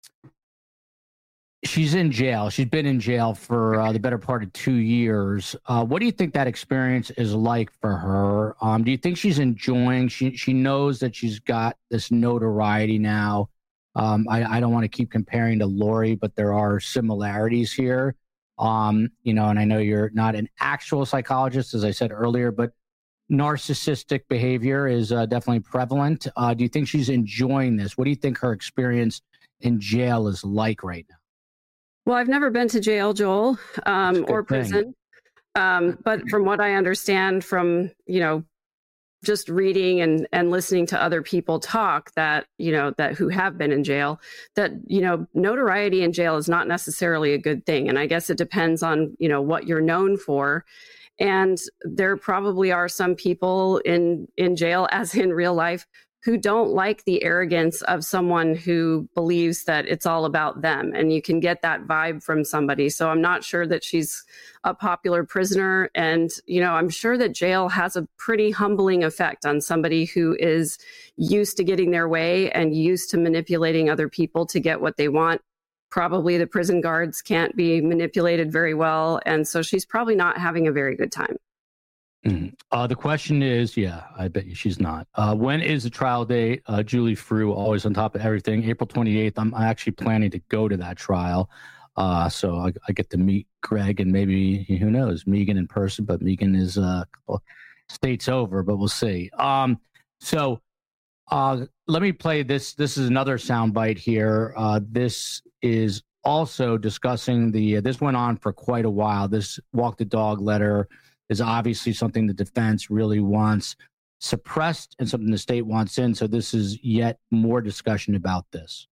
she's in jail. She's been in jail for uh, the better part of two years. Uh, what do you think that experience is like for her? Um, do you think she's enjoying? She she knows that she's got this notoriety now. Um, I, I don't want to keep comparing to Lori, but there are similarities here. Um, you know, and I know you're not an actual psychologist, as I said earlier, but narcissistic behavior is uh, definitely prevalent. Uh, do you think she's enjoying this? What do you think her experience in jail is like right now? Well, I've never been to jail, Joel, um, or prison. Um, but from what I understand from, you know, just reading and, and listening to other people talk that, you know, that who have been in jail, that, you know, notoriety in jail is not necessarily a good thing. And I guess it depends on, you know, what you're known for. And there probably are some people in, in jail, as in real life, who don't like the arrogance of someone who believes that it's all about them. And you can get that vibe from somebody. So I'm not sure that she's a popular prisoner. And, you know, I'm sure that jail has a pretty humbling effect on somebody who is used to getting their way and used to manipulating other people to get what they want. Probably the prison guards can't be manipulated very well. And so she's probably not having a very good time. Mm-hmm. Uh, the question is, yeah, I bet you she's not. Uh, when is the trial date? Uh, Julie Frew, always on top of everything. April twenty-eighth. I'm actually planning to go to that trial. Uh, so I, I get to meet Greg and maybe, who knows, Megan in person, but Megan is uh, a couple states over, but we'll see. Um, so uh, let me play this. This is another soundbite here. Uh, this is also discussing the, uh, this went on for quite a while. This walk the dog letter is obviously something the defense really wants suppressed and something the state wants in. So this is yet more discussion about this.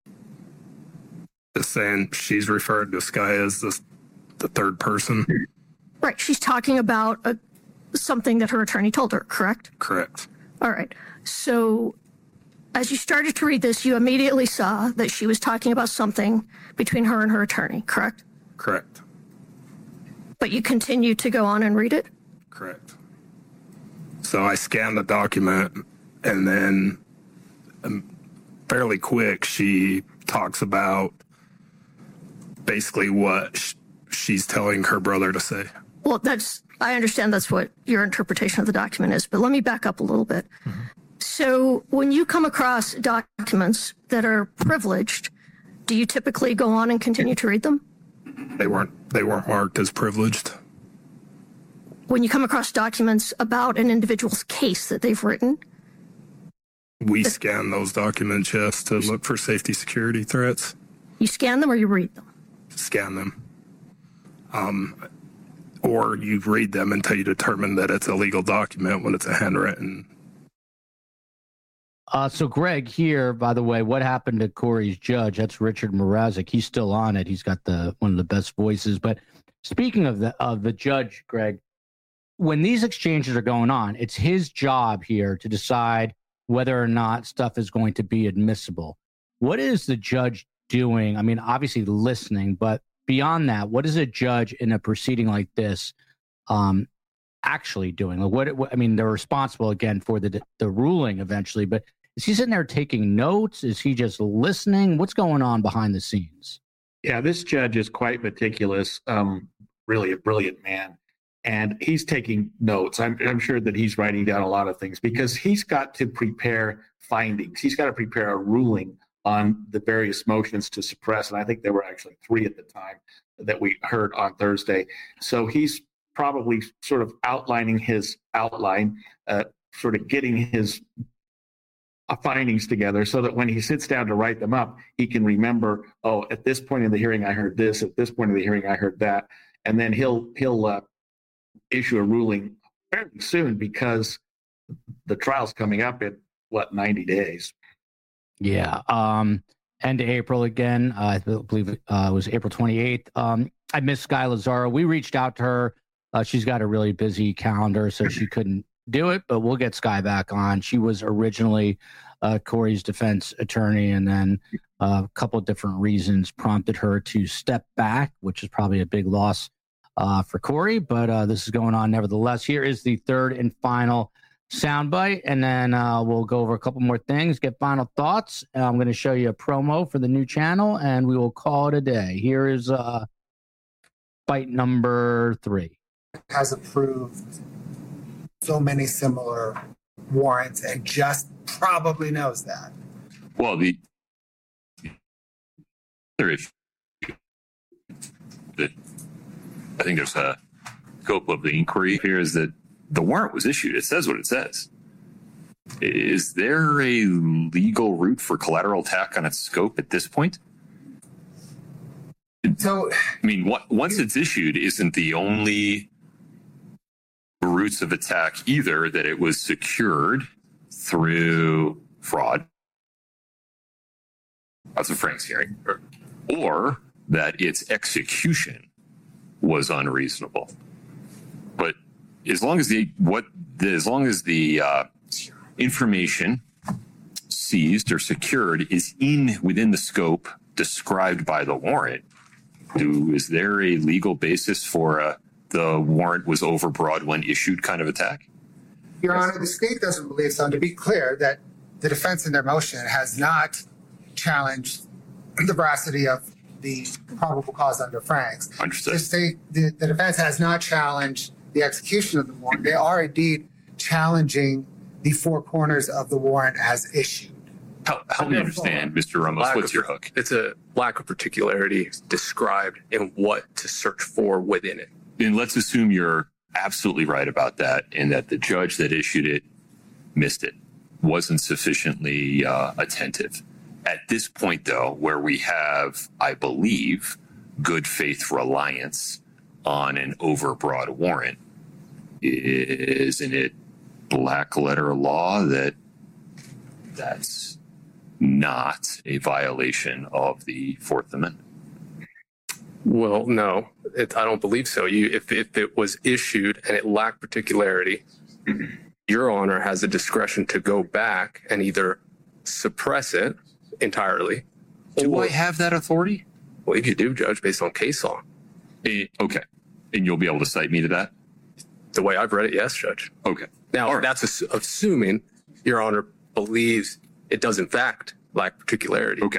Just saying she's referred to Sky as the, the third person. Right. She's talking about a, something that her attorney told her, correct? Correct. All right. So as you started to read this, you immediately saw that she was talking about something between her and her attorney, correct? Correct. But you continue to go on and read it? Correct. So I scanned the document, and then um, fairly quick, she talks about basically what sh- she's telling her brother to say. Well, that's, I understand that's what your interpretation of the document is, but let me back up a little bit. Mm-hmm. So when you come across documents that are privileged, do you typically go on and continue to read them? They weren't they weren't marked as privileged. When you come across documents about an individual's case that they've written? We the, scan those documents, yes, to look for safety security threats. You scan them or you read them? Scan them. Um, or you read them until you determine that it's a legal document when it's a handwritten. Uh, so, Greg, here, by the way, what happened to Corey's judge? That's Richard Mrazek. He's still on it. He's got the one of the best voices. But speaking of the of the judge, Greg, when these exchanges are going on, it's his job here to decide whether or not stuff is going to be admissible. What is the judge doing? I mean, obviously listening, but beyond that, what is a judge in a proceeding like this um, actually doing? Like, what, what? I mean, they're responsible again for the the ruling eventually, but is he sitting there taking notes? Is he just listening? What's going on behind the scenes? Yeah, this judge is quite meticulous, um, really a brilliant man. And he's taking notes. I'm, I'm sure that he's writing down a lot of things because he's got to prepare findings. He's got to prepare a ruling on the various motions to suppress. And I think there were actually three at the time that we heard on Thursday. So he's probably sort of outlining his outline, uh, sort of getting his Uh, findings together so that when he sits down to write them up, he can remember, oh, at this point in the hearing, I heard this, at this point in the hearing, I heard that. And then he'll he'll uh, issue a ruling fairly soon because the trial's coming up in, what, ninety days. Yeah. Um, end of April again. Uh, I believe uh, it was April twenty-eighth. Um, I miss Sky Lazaro. We reached out to her. Uh, she's got a really busy calendar, so she couldn't do it, but we'll get Sky back on. She was originally uh, Corey's defense attorney, and then uh, a couple of different reasons prompted her to step back, which is probably a big loss uh, for Corey, but uh, this is going on nevertheless. Here is the third and final soundbite, and then uh, we'll go over a couple more things, get final thoughts. I'm going to show you a promo for the new channel, and we will call it a day. Here is uh, bite number three. Has approved so many similar warrants and just probably knows that. Well, the other issue that I think there's a scope of the inquiry here is that the warrant was issued. It says what it says. Is there a legal route for collateral attack on its scope at this point? So, I mean, what, once it's issued, isn't the only roots of attack either that it was secured through fraud? That's what Frank's hearing. Or that its execution was unreasonable. But as long as the what the, as long as the uh, information seized or secured is in within the scope described by the warrant, do is there a legal basis for a the warrant was overbroad when issued kind of attack? Your Honor, the state doesn't believe so. And to be clear, that the defense in their motion has not challenged the veracity of the probable cause under Franks. Understood. The state, the, the defense has not challenged the execution of the warrant. They are indeed challenging the four corners of the warrant as issued. Help, help me understand, Mister Ramos, Lack what's of- your hook? It's a lack of particularity described in what to search for within it. And let's assume you're absolutely right about that and that the judge that issued it missed it, wasn't sufficiently uh, attentive. At this point, though, where we have, I believe, good faith reliance on an overbroad warrant, isn't it black letter law that that's not a violation of the Fourth Amendment? Well, no, it, I don't believe so. You, if, if it was issued and it lacked particularity, Your Honor has the discretion to go back and either suppress it entirely. Do or, I have that authority? Well, you do, Judge, based on case law. Eh, okay. And you'll be able to cite me to that? The way I've read it, yes, Judge. Okay. Now, All right. that's ass- assuming Your Honor believes it does, in fact, lack particularity. Okay.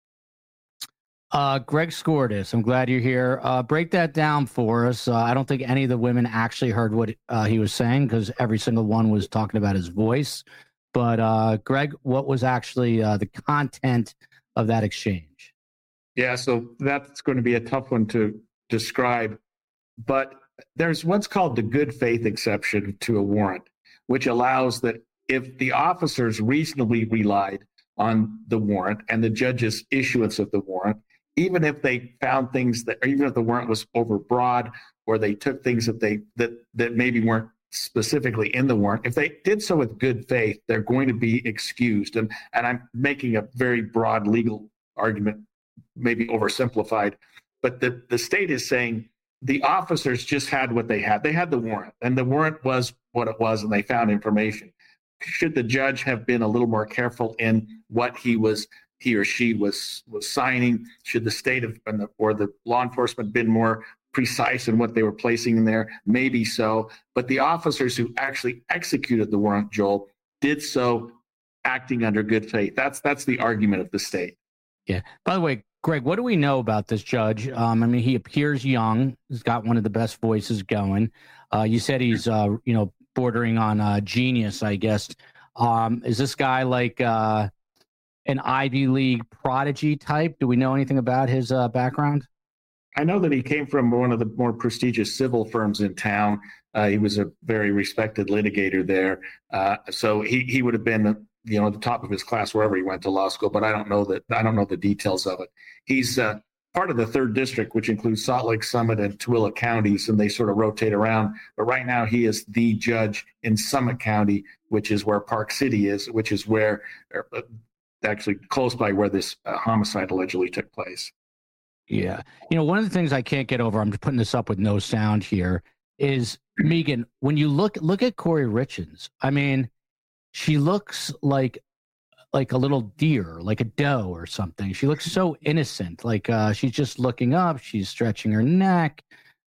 Uh, Greg Scortis, I'm glad you're here. Uh, break that down for us. Uh, I don't think any of the women actually heard what uh, he was saying because every single one was talking about his voice. But uh, Greg, what was actually uh, the content of that exchange? Yeah, so that's going to be a tough one to describe. But there's what's called the good faith exception to a warrant, which allows that if the officers reasonably relied on the warrant and the judge's issuance of the warrant, even if they found things that, or even if the warrant was overbroad, or they took things that they that that maybe weren't specifically in the warrant, if they did so with good faith, they're going to be excused. And and I'm making a very broad legal argument, maybe oversimplified, but the the state is saying the officers just had what they had. They had the warrant, and the warrant was what it was, and they found information. Should the judge have been a little more careful in what he was, he or she was was signing? Should the state have, been, or the law enforcement, been more precise in what they were placing in there? Maybe so. But the officers who actually executed the warrant, Joel, did so acting under good faith. That's that's the argument of the state. Yeah. By the way, Greg, what do we know about this judge? Um, I mean, he appears young. He's got one of the best voices going. Uh, you said he's, uh, you know, bordering on uh, genius, I guess. Um, is this guy like uh, an Ivy League prodigy type? Do we know anything about his uh, background? I know that he came from one of the more prestigious civil firms in town. Uh, he was a very respected litigator there. Uh, so he, he would have been, you know, at the top of his class wherever he went to law school, but I don't know that. I don't know the details of it. He's uh, part of the third district, which includes Salt Lake Summit and Tooele counties, and they sort of rotate around. But right now he is the judge in Summit County, which is where Park City is, which is where uh, actually close by where this uh, homicide allegedly took place. Yeah. You know, one of the things I can't get over, I'm just putting this up with no sound here, is Megan, when you look look at Corey Richins, I mean, she looks like like a little deer, like a doe or something. She looks so innocent. Like uh, she's just looking up. She's stretching her neck.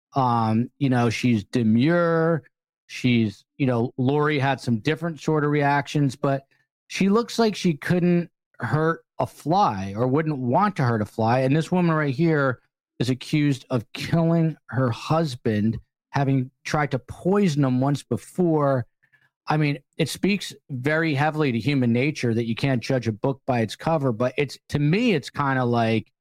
Um, you know, she's demure. She's, you know, Lori had some different sort of reactions, but she looks like she couldn't hurt a fly or wouldn't want to hurt a fly. And this woman right here is accused of killing her husband, having tried to poison him once before. I mean, it speaks very heavily to human nature that you can't judge a book by its cover. But it's, to me, it's kind of like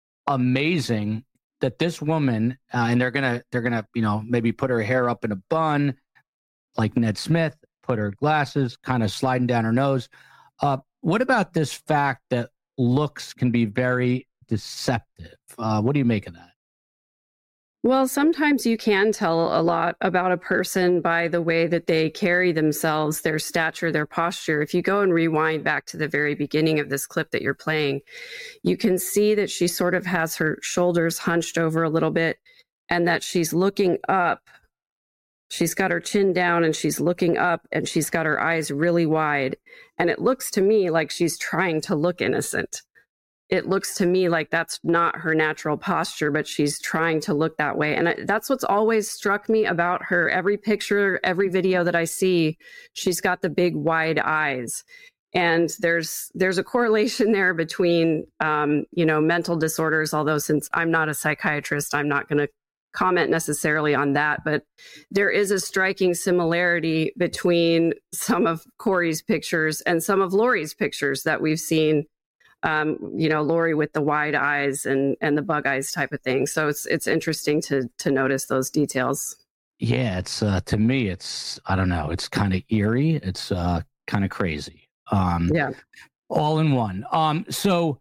amazing that this woman, uh, and they're gonna, they're gonna, you know, maybe put her hair up in a bun, like Ned Smith, put her glasses kind of sliding down her nose. Uh, what about this fact that looks can be very deceptive. Uh, what do you make of that? Well, sometimes you can tell a lot about a person by the way that they carry themselves, their stature, their posture. If you go and rewind back to the very beginning of this clip that you're playing, you can see that she sort of has her shoulders hunched over a little bit and that she's looking up. She's got her chin down and she's looking up and she's got her eyes really wide. And it looks to me like she's trying to look innocent. It looks to me like that's not her natural posture, but she's trying to look that way. And that's what's always struck me about her. Every picture, every video that I see, she's got the big wide eyes. And there's there's a correlation there between, um, you know, mental disorders, although since I'm not a psychiatrist, I'm not going to comment necessarily on that. But there is a striking similarity between some of Corey's pictures and some of Lori's pictures that we've seen. Um, you know, Lori with the wide eyes and and the bug eyes type of thing. So it's it's interesting to to notice those details. Yeah, it's uh, to me, it's I don't know, it's kind of eerie. It's uh, kind of crazy. Um, yeah, all in one. Um, so,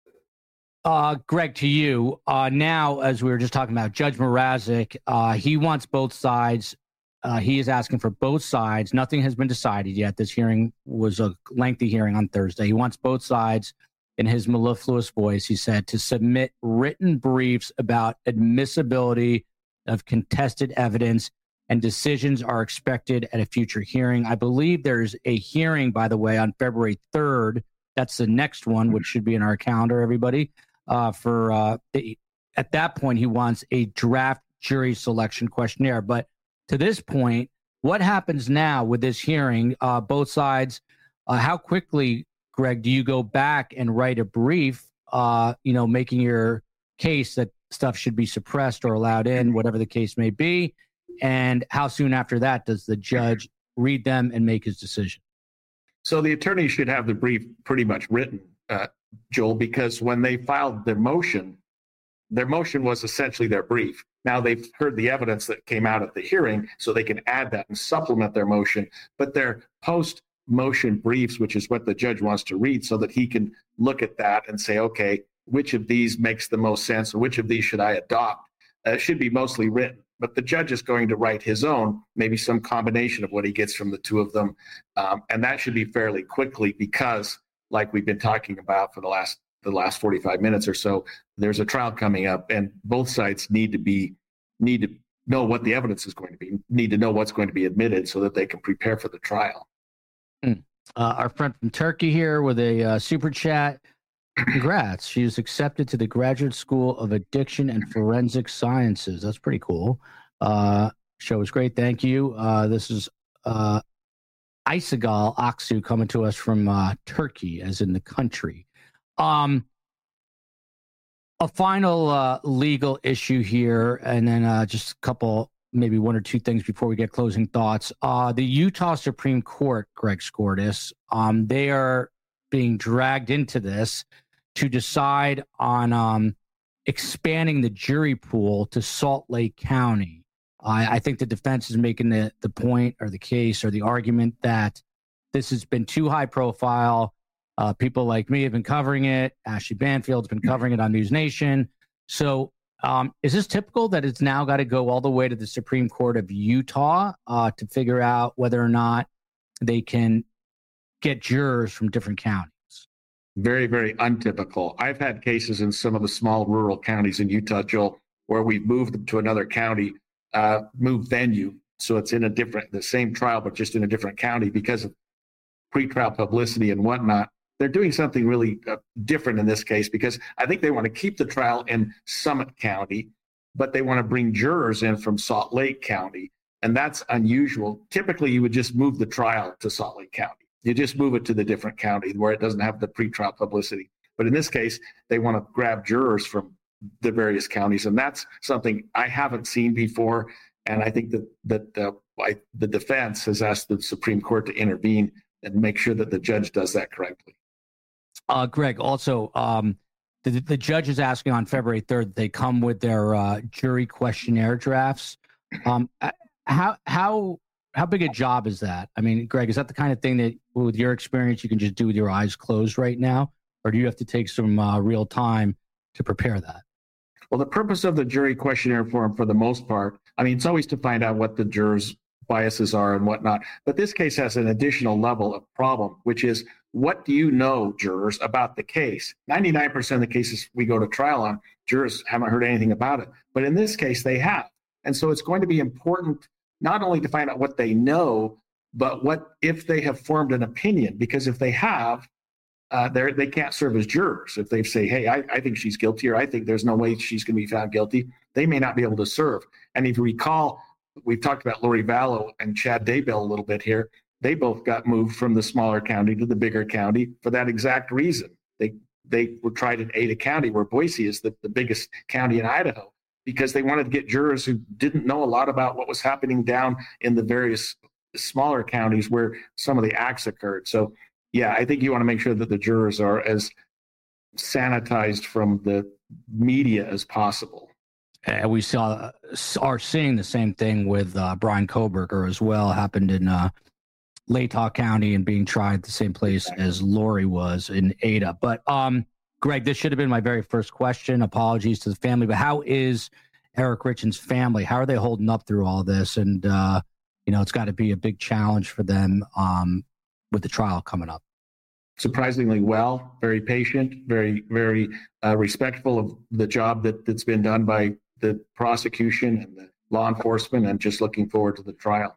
uh, Greg, to you uh, now, as we were just talking about, Judge Mrazek, uh, he wants both sides. Uh, he is asking for both sides. Nothing has been decided yet. This hearing was a lengthy hearing on Thursday. He wants both sides. In his mellifluous voice, he said, to submit written briefs about admissibility of contested evidence, and decisions are expected at a future hearing. I believe there's a hearing, by the way, on February third. That's the next one, which should be in our calendar, everybody. Uh, for uh, the, at that point, he wants a draft jury selection questionnaire. But to this point, what happens now with this hearing? Uh, both sides, uh, how quickly, Greg, do you go back and write a brief, uh, you know, making your case that stuff should be suppressed or allowed in, whatever the case may be? And how soon after that does the judge read them and make his decision? So the attorney should have the brief pretty much written, uh, Joel, because when they filed their motion, their motion was essentially their brief. Now they've heard the evidence that came out at the hearing, so they can add that and supplement their motion. But their post motion briefs, which is what the judge wants to read, so that he can look at that and say, okay, which of these makes the most sense, or which of these should I adopt? Uh, should be mostly written, but the judge is going to write his own, maybe some combination of what he gets from the two of them, um, and that should be fairly quickly because, like we've been talking about for the last the last forty-five minutes or so, there's a trial coming up, and both sides need to be need to know what the evidence is going to be, need to know what's going to be admitted, so that they can prepare for the trial. Mm. Uh, our friend from Turkey here with a uh, super chat. Congrats. She was accepted to the Graduate School of Addiction and Forensic Sciences. That's pretty cool. Uh, show was great. Thank you. Uh, this is uh, Isagal Aksu coming to us from uh, Turkey, as in the country. Um, a final uh, legal issue here, and then uh, just a couple maybe one or two things before we get closing thoughts. Uh, the Utah Supreme Court, Greg Skordas, um, they are being dragged into this to decide on um, expanding the jury pool to Salt Lake County. I, I think the defense is making the, the point or the case or the argument that this has been too high profile. Uh, people like me have been covering it. Ashley Banfield's been covering it on News Nation. So Um, is this typical that it's now got to go all the way to the Supreme Court of Utah uh, to figure out whether or not they can get jurors from different counties? Very, very untypical. I've had cases in some of the small rural counties in Utah, Joel, where we've moved them to another county, uh, moved venue. So it's in a different, the same trial, but just in a different county because of pretrial publicity and whatnot. They're doing something really uh, different in this case because I think they want to keep the trial in Summit County, but they want to bring jurors in from Salt Lake County. And that's unusual. Typically, you would just move the trial to Salt Lake County. You just move it to the different county where it doesn't have the pretrial publicity. But in this case, they want to grab jurors from the various counties. And that's something I haven't seen before. And I think that, that uh, I, the defense has asked the Supreme Court to intervene and make sure that the judge does that correctly. Uh, Greg, also, um, the, the judge is asking on February third that they come with their uh, jury questionnaire drafts. Um, how how how big a job is that? I mean, Greg, is that the kind of thing that, with your experience, you can just do with your eyes closed right now, or do you have to take some uh, real time to prepare that? Well, the purpose of the jury questionnaire form, for the most part, I mean, it's always to find out what the jurors' biases are and whatnot. But this case has an additional level of problem, which is, what do you know, jurors, about the case? ninety-nine percent of the cases we go to trial on, jurors haven't heard anything about it. But in this case, they have. And so it's going to be important not only to find out what they know, but what if they have formed an opinion. Because if they have, uh, they they can't serve as jurors. If they say, hey, I, I think she's guilty, or I think there's no way she's going to be found guilty, they may not be able to serve. And if you recall, we've talked about Lori Vallow and Chad Daybell a little bit here. They both got moved from the smaller county to the bigger county for that exact reason. They they were tried in Ada County, where Boise is the, the biggest county in Idaho, because they wanted to get jurors who didn't know a lot about what was happening down in the various smaller counties where some of the acts occurred. So, yeah, I think you want to make sure that the jurors are as sanitized from the media as possible. And we saw are seeing the same thing with uh, Brian Koberger as well. Happened in uh, Latah County and being tried at the same place as Lori was in Ada. But um, Greg, this should have been my very first question. Apologies to the family, but how is Eric Richins' family? How are they holding up through all this? And uh, you know, it's got to be a big challenge for them um, with the trial coming up. Surprisingly well, very patient, very, very uh, respectful of the job that, that's been done by the prosecution and the law enforcement, and just looking forward to the trial.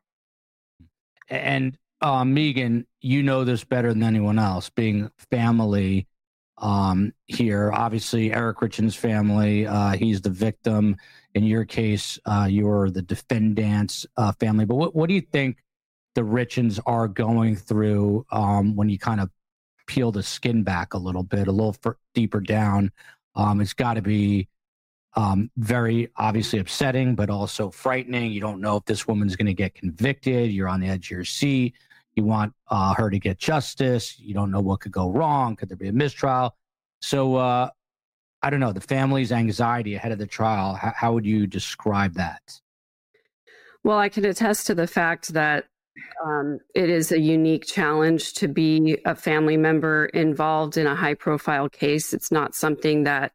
And uh, Megan, you know this better than anyone else, being family um, here. Obviously, Eric Richins' family, uh, he's the victim. In your case, uh, you're the defendant's uh, family. But what, what do you think the Richins are going through um, when you kind of peel the skin back a little bit, a little f- deeper down? Um, it's got to be um, very obviously upsetting, but also frightening. You don't know if this woman's going to get convicted. You're on the edge of your seat. You want uh, her to get justice. You don't know what could go wrong. Could there be a mistrial? So uh, I don't know, the family's anxiety ahead of the trial. How, how would you describe that? Well, I can attest to the fact that Um, it is a unique challenge to be a family member involved in a high-profile case. It's not something that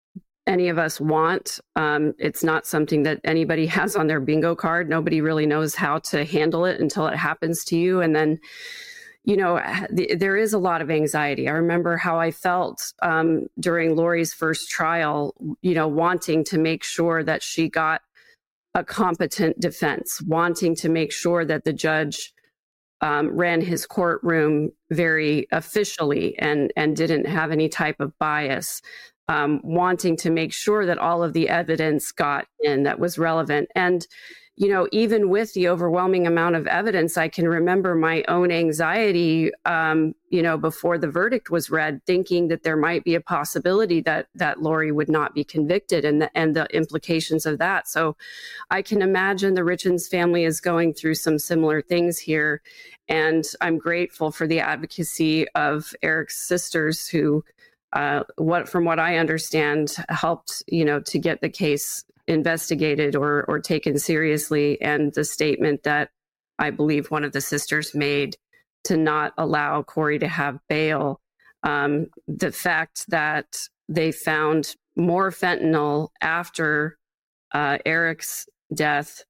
any of us want. Um, it's not something that anybody has on their bingo card. Nobody really knows how to handle it until it happens to you. And then, you know, the, there is a lot of anxiety. I remember how I felt um, during Lori's first trial, you know, wanting to make sure that she got a competent defense, wanting to make sure that the judge um, ran his courtroom very officially and, and didn't have any type of bias, um, wanting to make sure that all of the evidence got in that was relevant. And, you know, even with the overwhelming amount of evidence, I can remember my own anxiety, um, you know, before the verdict was read, thinking that there might be a possibility that that Lori would not be convicted, and the, and the implications of that. So I can imagine the Richins family is going through some similar things here. And I'm grateful for the advocacy of Eric's sisters who, uh, what from what I understand, helped, you know, to get the case investigated or or taken seriously. And the statement that I believe one of the sisters made to not allow Corey to have bail, um, the fact that they found more fentanyl after uh, Eric's death,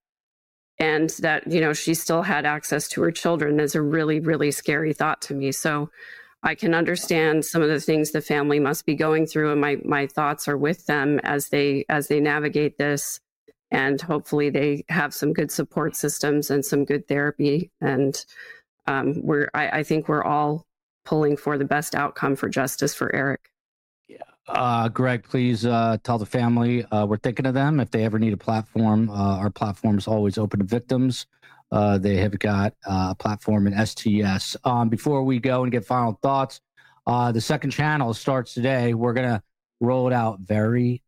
and that, you know, she still had access to her children, is a really, really scary thought to me. So I can understand some of the things the family must be going through, and my my thoughts are with them as they as they navigate this. And hopefully they have some good support systems and some good therapy. And um, we're I, I think we're all pulling for the best outcome for justice for Eric. Yeah, uh, Greg, please uh, tell the family uh, we're thinking of them. If they ever need a platform, uh, our platform is always open to victims. Uh, they have got uh, a platform in S T S. Um, before we go and get final thoughts, uh, the second channel starts today. We're going to roll it out very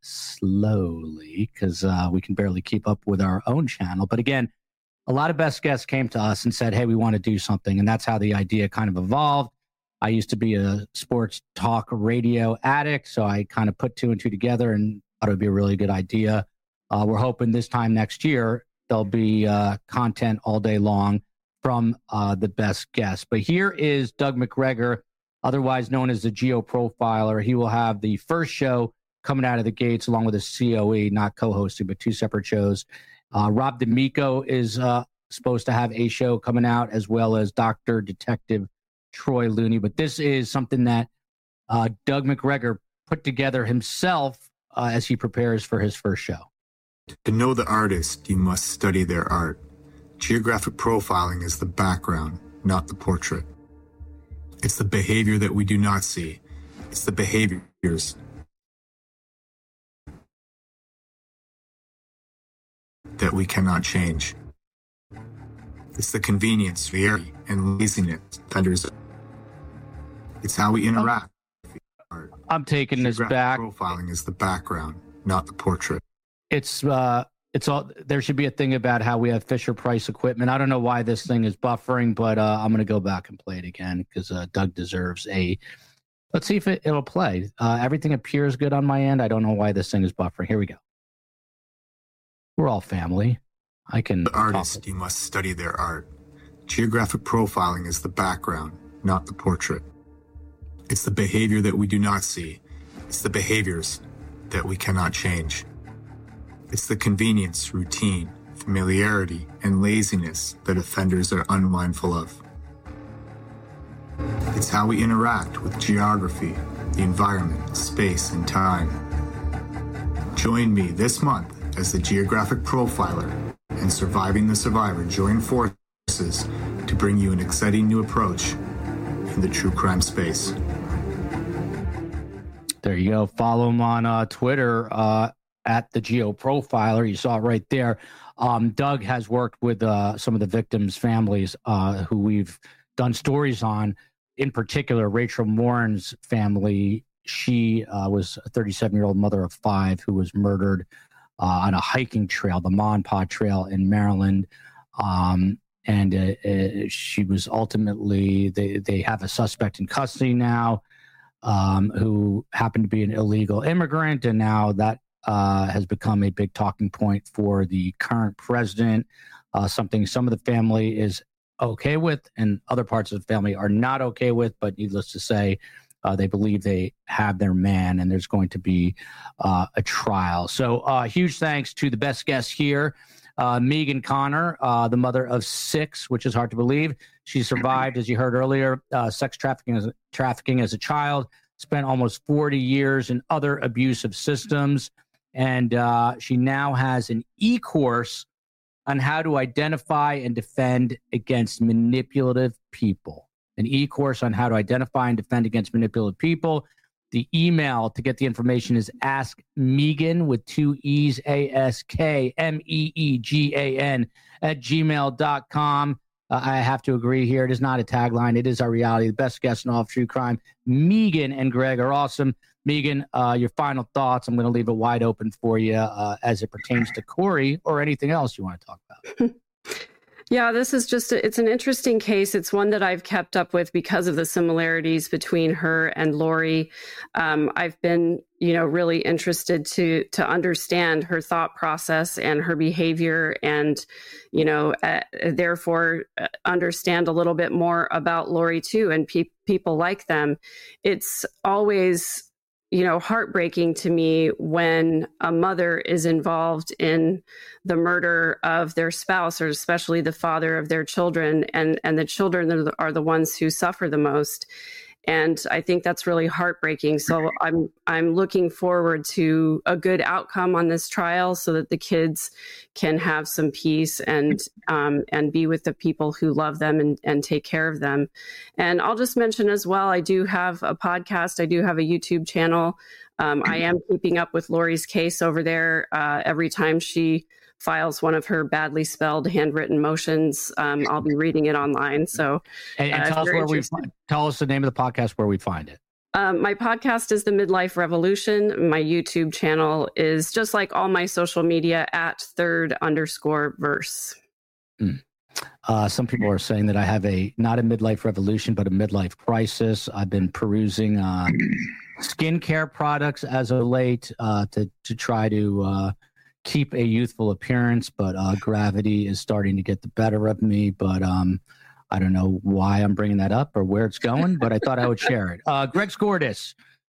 slowly because uh, we can barely keep up with our own channel. But again, a lot of best guests came to us and said, hey, we want to do something. And that's how the idea kind of evolved. I used to be a sports talk radio addict, so I kind of put two and two together and thought it would be a really good idea. Uh, we're hoping this time next year, there'll be uh, content all day long from uh, the best guests. But here is Doug McGregor, otherwise known as the Geo Profiler. He will have the first show coming out of the gates along with a C O E, not co-hosting, but two separate shows. Uh, Rob D'Amico is uh, supposed to have a show coming out, as well as Doctor Detective Troy Looney. But this is something that uh, Doug McGregor put together himself uh, as he prepares for his first show. To know the artist, you must study their art. Geographic profiling is the background, not the portrait. It's the behavior that we do not see. It's the behaviors that we cannot change. It's the convenience, fear, and laziness. It's how we interact. I'm taking this back. Profiling is the background, not the portrait. It's uh, it's all. There should be a thing about how we have Fisher Price equipment. I don't know why this thing is buffering, but uh, I'm going to go back and play it again because uh, Doug deserves a. Let's see if it, it'll play. Uh, everything appears good on my end. I don't know why this thing is buffering. Here we go. We're all family. I can. The artist, you must study their art. Geographic profiling is the background, not the portrait. It's the behavior that we do not see. It's the behaviors that we cannot change. It's the convenience, routine, familiarity, and laziness that offenders are unmindful of. It's how we interact with geography, the environment, space, and time. Join me this month as the Geographic Profiler and Surviving the Survivor join forces to bring you an exciting new approach in the true crime space. There you go. Follow him on uh, Twitter uh, at the Geo Profiler. You saw it right there. Um, Doug has worked with uh, some of the victims' families uh, who we've done stories on. In particular, Rachel Morin's family. She uh, was a thirty-seven-year-old mother of five who was murdered uh, on a hiking trail, the Monpont Trail in Maryland. Um, and uh, uh, she was ultimately, they, they have a suspect in custody now um, who happened to be an illegal immigrant. And now that uh, has become a big talking point for the current president, uh, something some of the family is okay with and other parts of the family are not okay with. But needless to say, Uh, they believe they have their man, and there's going to be uh, a trial. So uh, huge thanks to the best guest here, uh, Megan Connor, uh, the mother of six, which is hard to believe. She survived, as you heard earlier, uh, sex trafficking as, trafficking as a child, spent almost forty years in other abusive systems, and uh, she now has an e-course on how to identify and defend against manipulative people. An e-course on how to identify and defend against manipulative people. The email to get the information is Ask Megan with two E's, A S K M E E G A N at gmail dot com. Uh, I have to agree here. It is not a tagline. It is our reality. The best guest in all of true crime. Megan and Greg are awesome. Megan, uh, your final thoughts. I'm going to leave it wide open for you uh, as it pertains to Corey or anything else you want to talk about. Yeah, this is just, a, it's an interesting case. It's one that I've kept up with because of the similarities between her and Lori. Um, I've been, you know, really interested to to understand her thought process and her behavior and, you know, uh, therefore understand a little bit more about Lori too and pe- people like them. It's always, you know, heartbreaking to me when a mother is involved in the murder of their spouse, or especially the father of their children, and, and the children are the, are the ones who suffer the most. And I think that's really heartbreaking. So I'm I'm looking forward to a good outcome on this trial so that the kids can have some peace and um, and be with the people who love them and, and take care of them. And I'll just mention as well, I do have a podcast. I do have a YouTube channel. Um, I am keeping up with Lori's case over there. Uh, every time she files one of her badly spelled handwritten motions, um, I'll be reading it online. So, and, and uh, tell us where we find, tell us the name of the podcast where we find it. Um, my podcast is The Midlife Revolution. My YouTube channel is just like all my social media at third underscore verse. Mm. Uh, some people are saying that I have a not a midlife revolution, but a midlife crisis. I've been perusing uh, skincare products as of late uh, to to try to uh, keep a youthful appearance, but uh, gravity is starting to get the better of me. But um, I don't know why I'm bringing that up or where it's going, but I thought I would share it. Uh, Greg Skordas,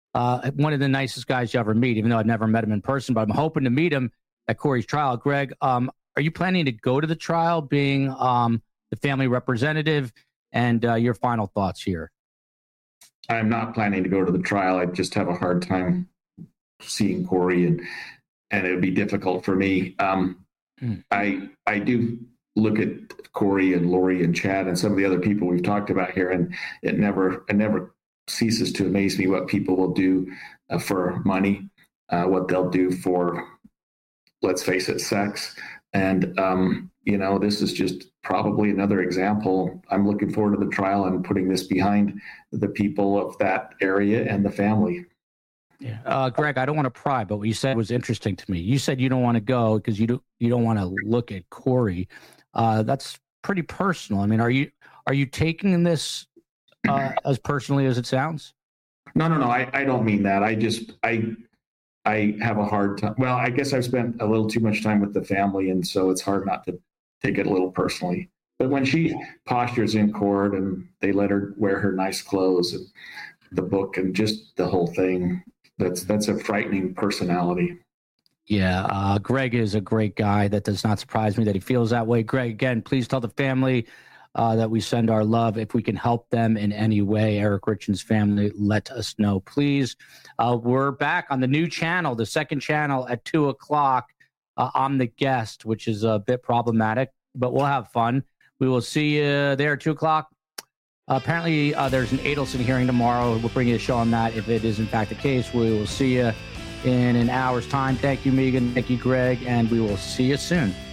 uh, one of the nicest guys you ever meet, even though I've never met him in person, but I'm hoping to meet him at Corey's trial. Greg, um, are you planning to go to the trial being um, the family representative? And uh, your final thoughts here. I'm not planning to go to the trial. I just have a hard time seeing Corey, and and it would be difficult for me. Um, mm. I I do look at Corey and Lori and Chad and some of the other people we've talked about here, and it never it never ceases to amaze me what people will do uh, for money, uh, what they'll do for, let's face it, sex. And, um, you know, this is just probably another example. I'm looking forward to the trial and putting this behind the people of that area and the family. Yeah. Uh, Greg, I don't want to pry, but what you said was interesting to me. You said you don't want to go because you don't, you don't want to look at Corey. Uh, that's pretty personal. I mean, are you, are you taking this uh, as personally as it sounds? No, no, no. I, I don't mean that. I just, I, I have a hard time. Well, I guess I've spent a little too much time with the family, and so it's hard not to take it a little personally. But when she postures in court and they let her wear her nice clothes and the book and just the whole thing, that's that's a frightening personality. Yeah, uh, Greg is a great guy. That does not surprise me that he feels that way. Greg, again, please tell the family uh, that we send our love. If we can help them in any way, Eric Richins' family, let us know, please. Uh, we're back on the new channel, the second channel at two o'clock. Uh, I'm the guest, which is a bit problematic, but we'll have fun. We will see you there at two o'clock. Uh, apparently, uh, there's an Adelson hearing tomorrow. We'll bring you a show on that. If it is, in fact, the case, we will see you in an hour's time. Thank you, Megan. Thank you, Greg. And we will see you soon.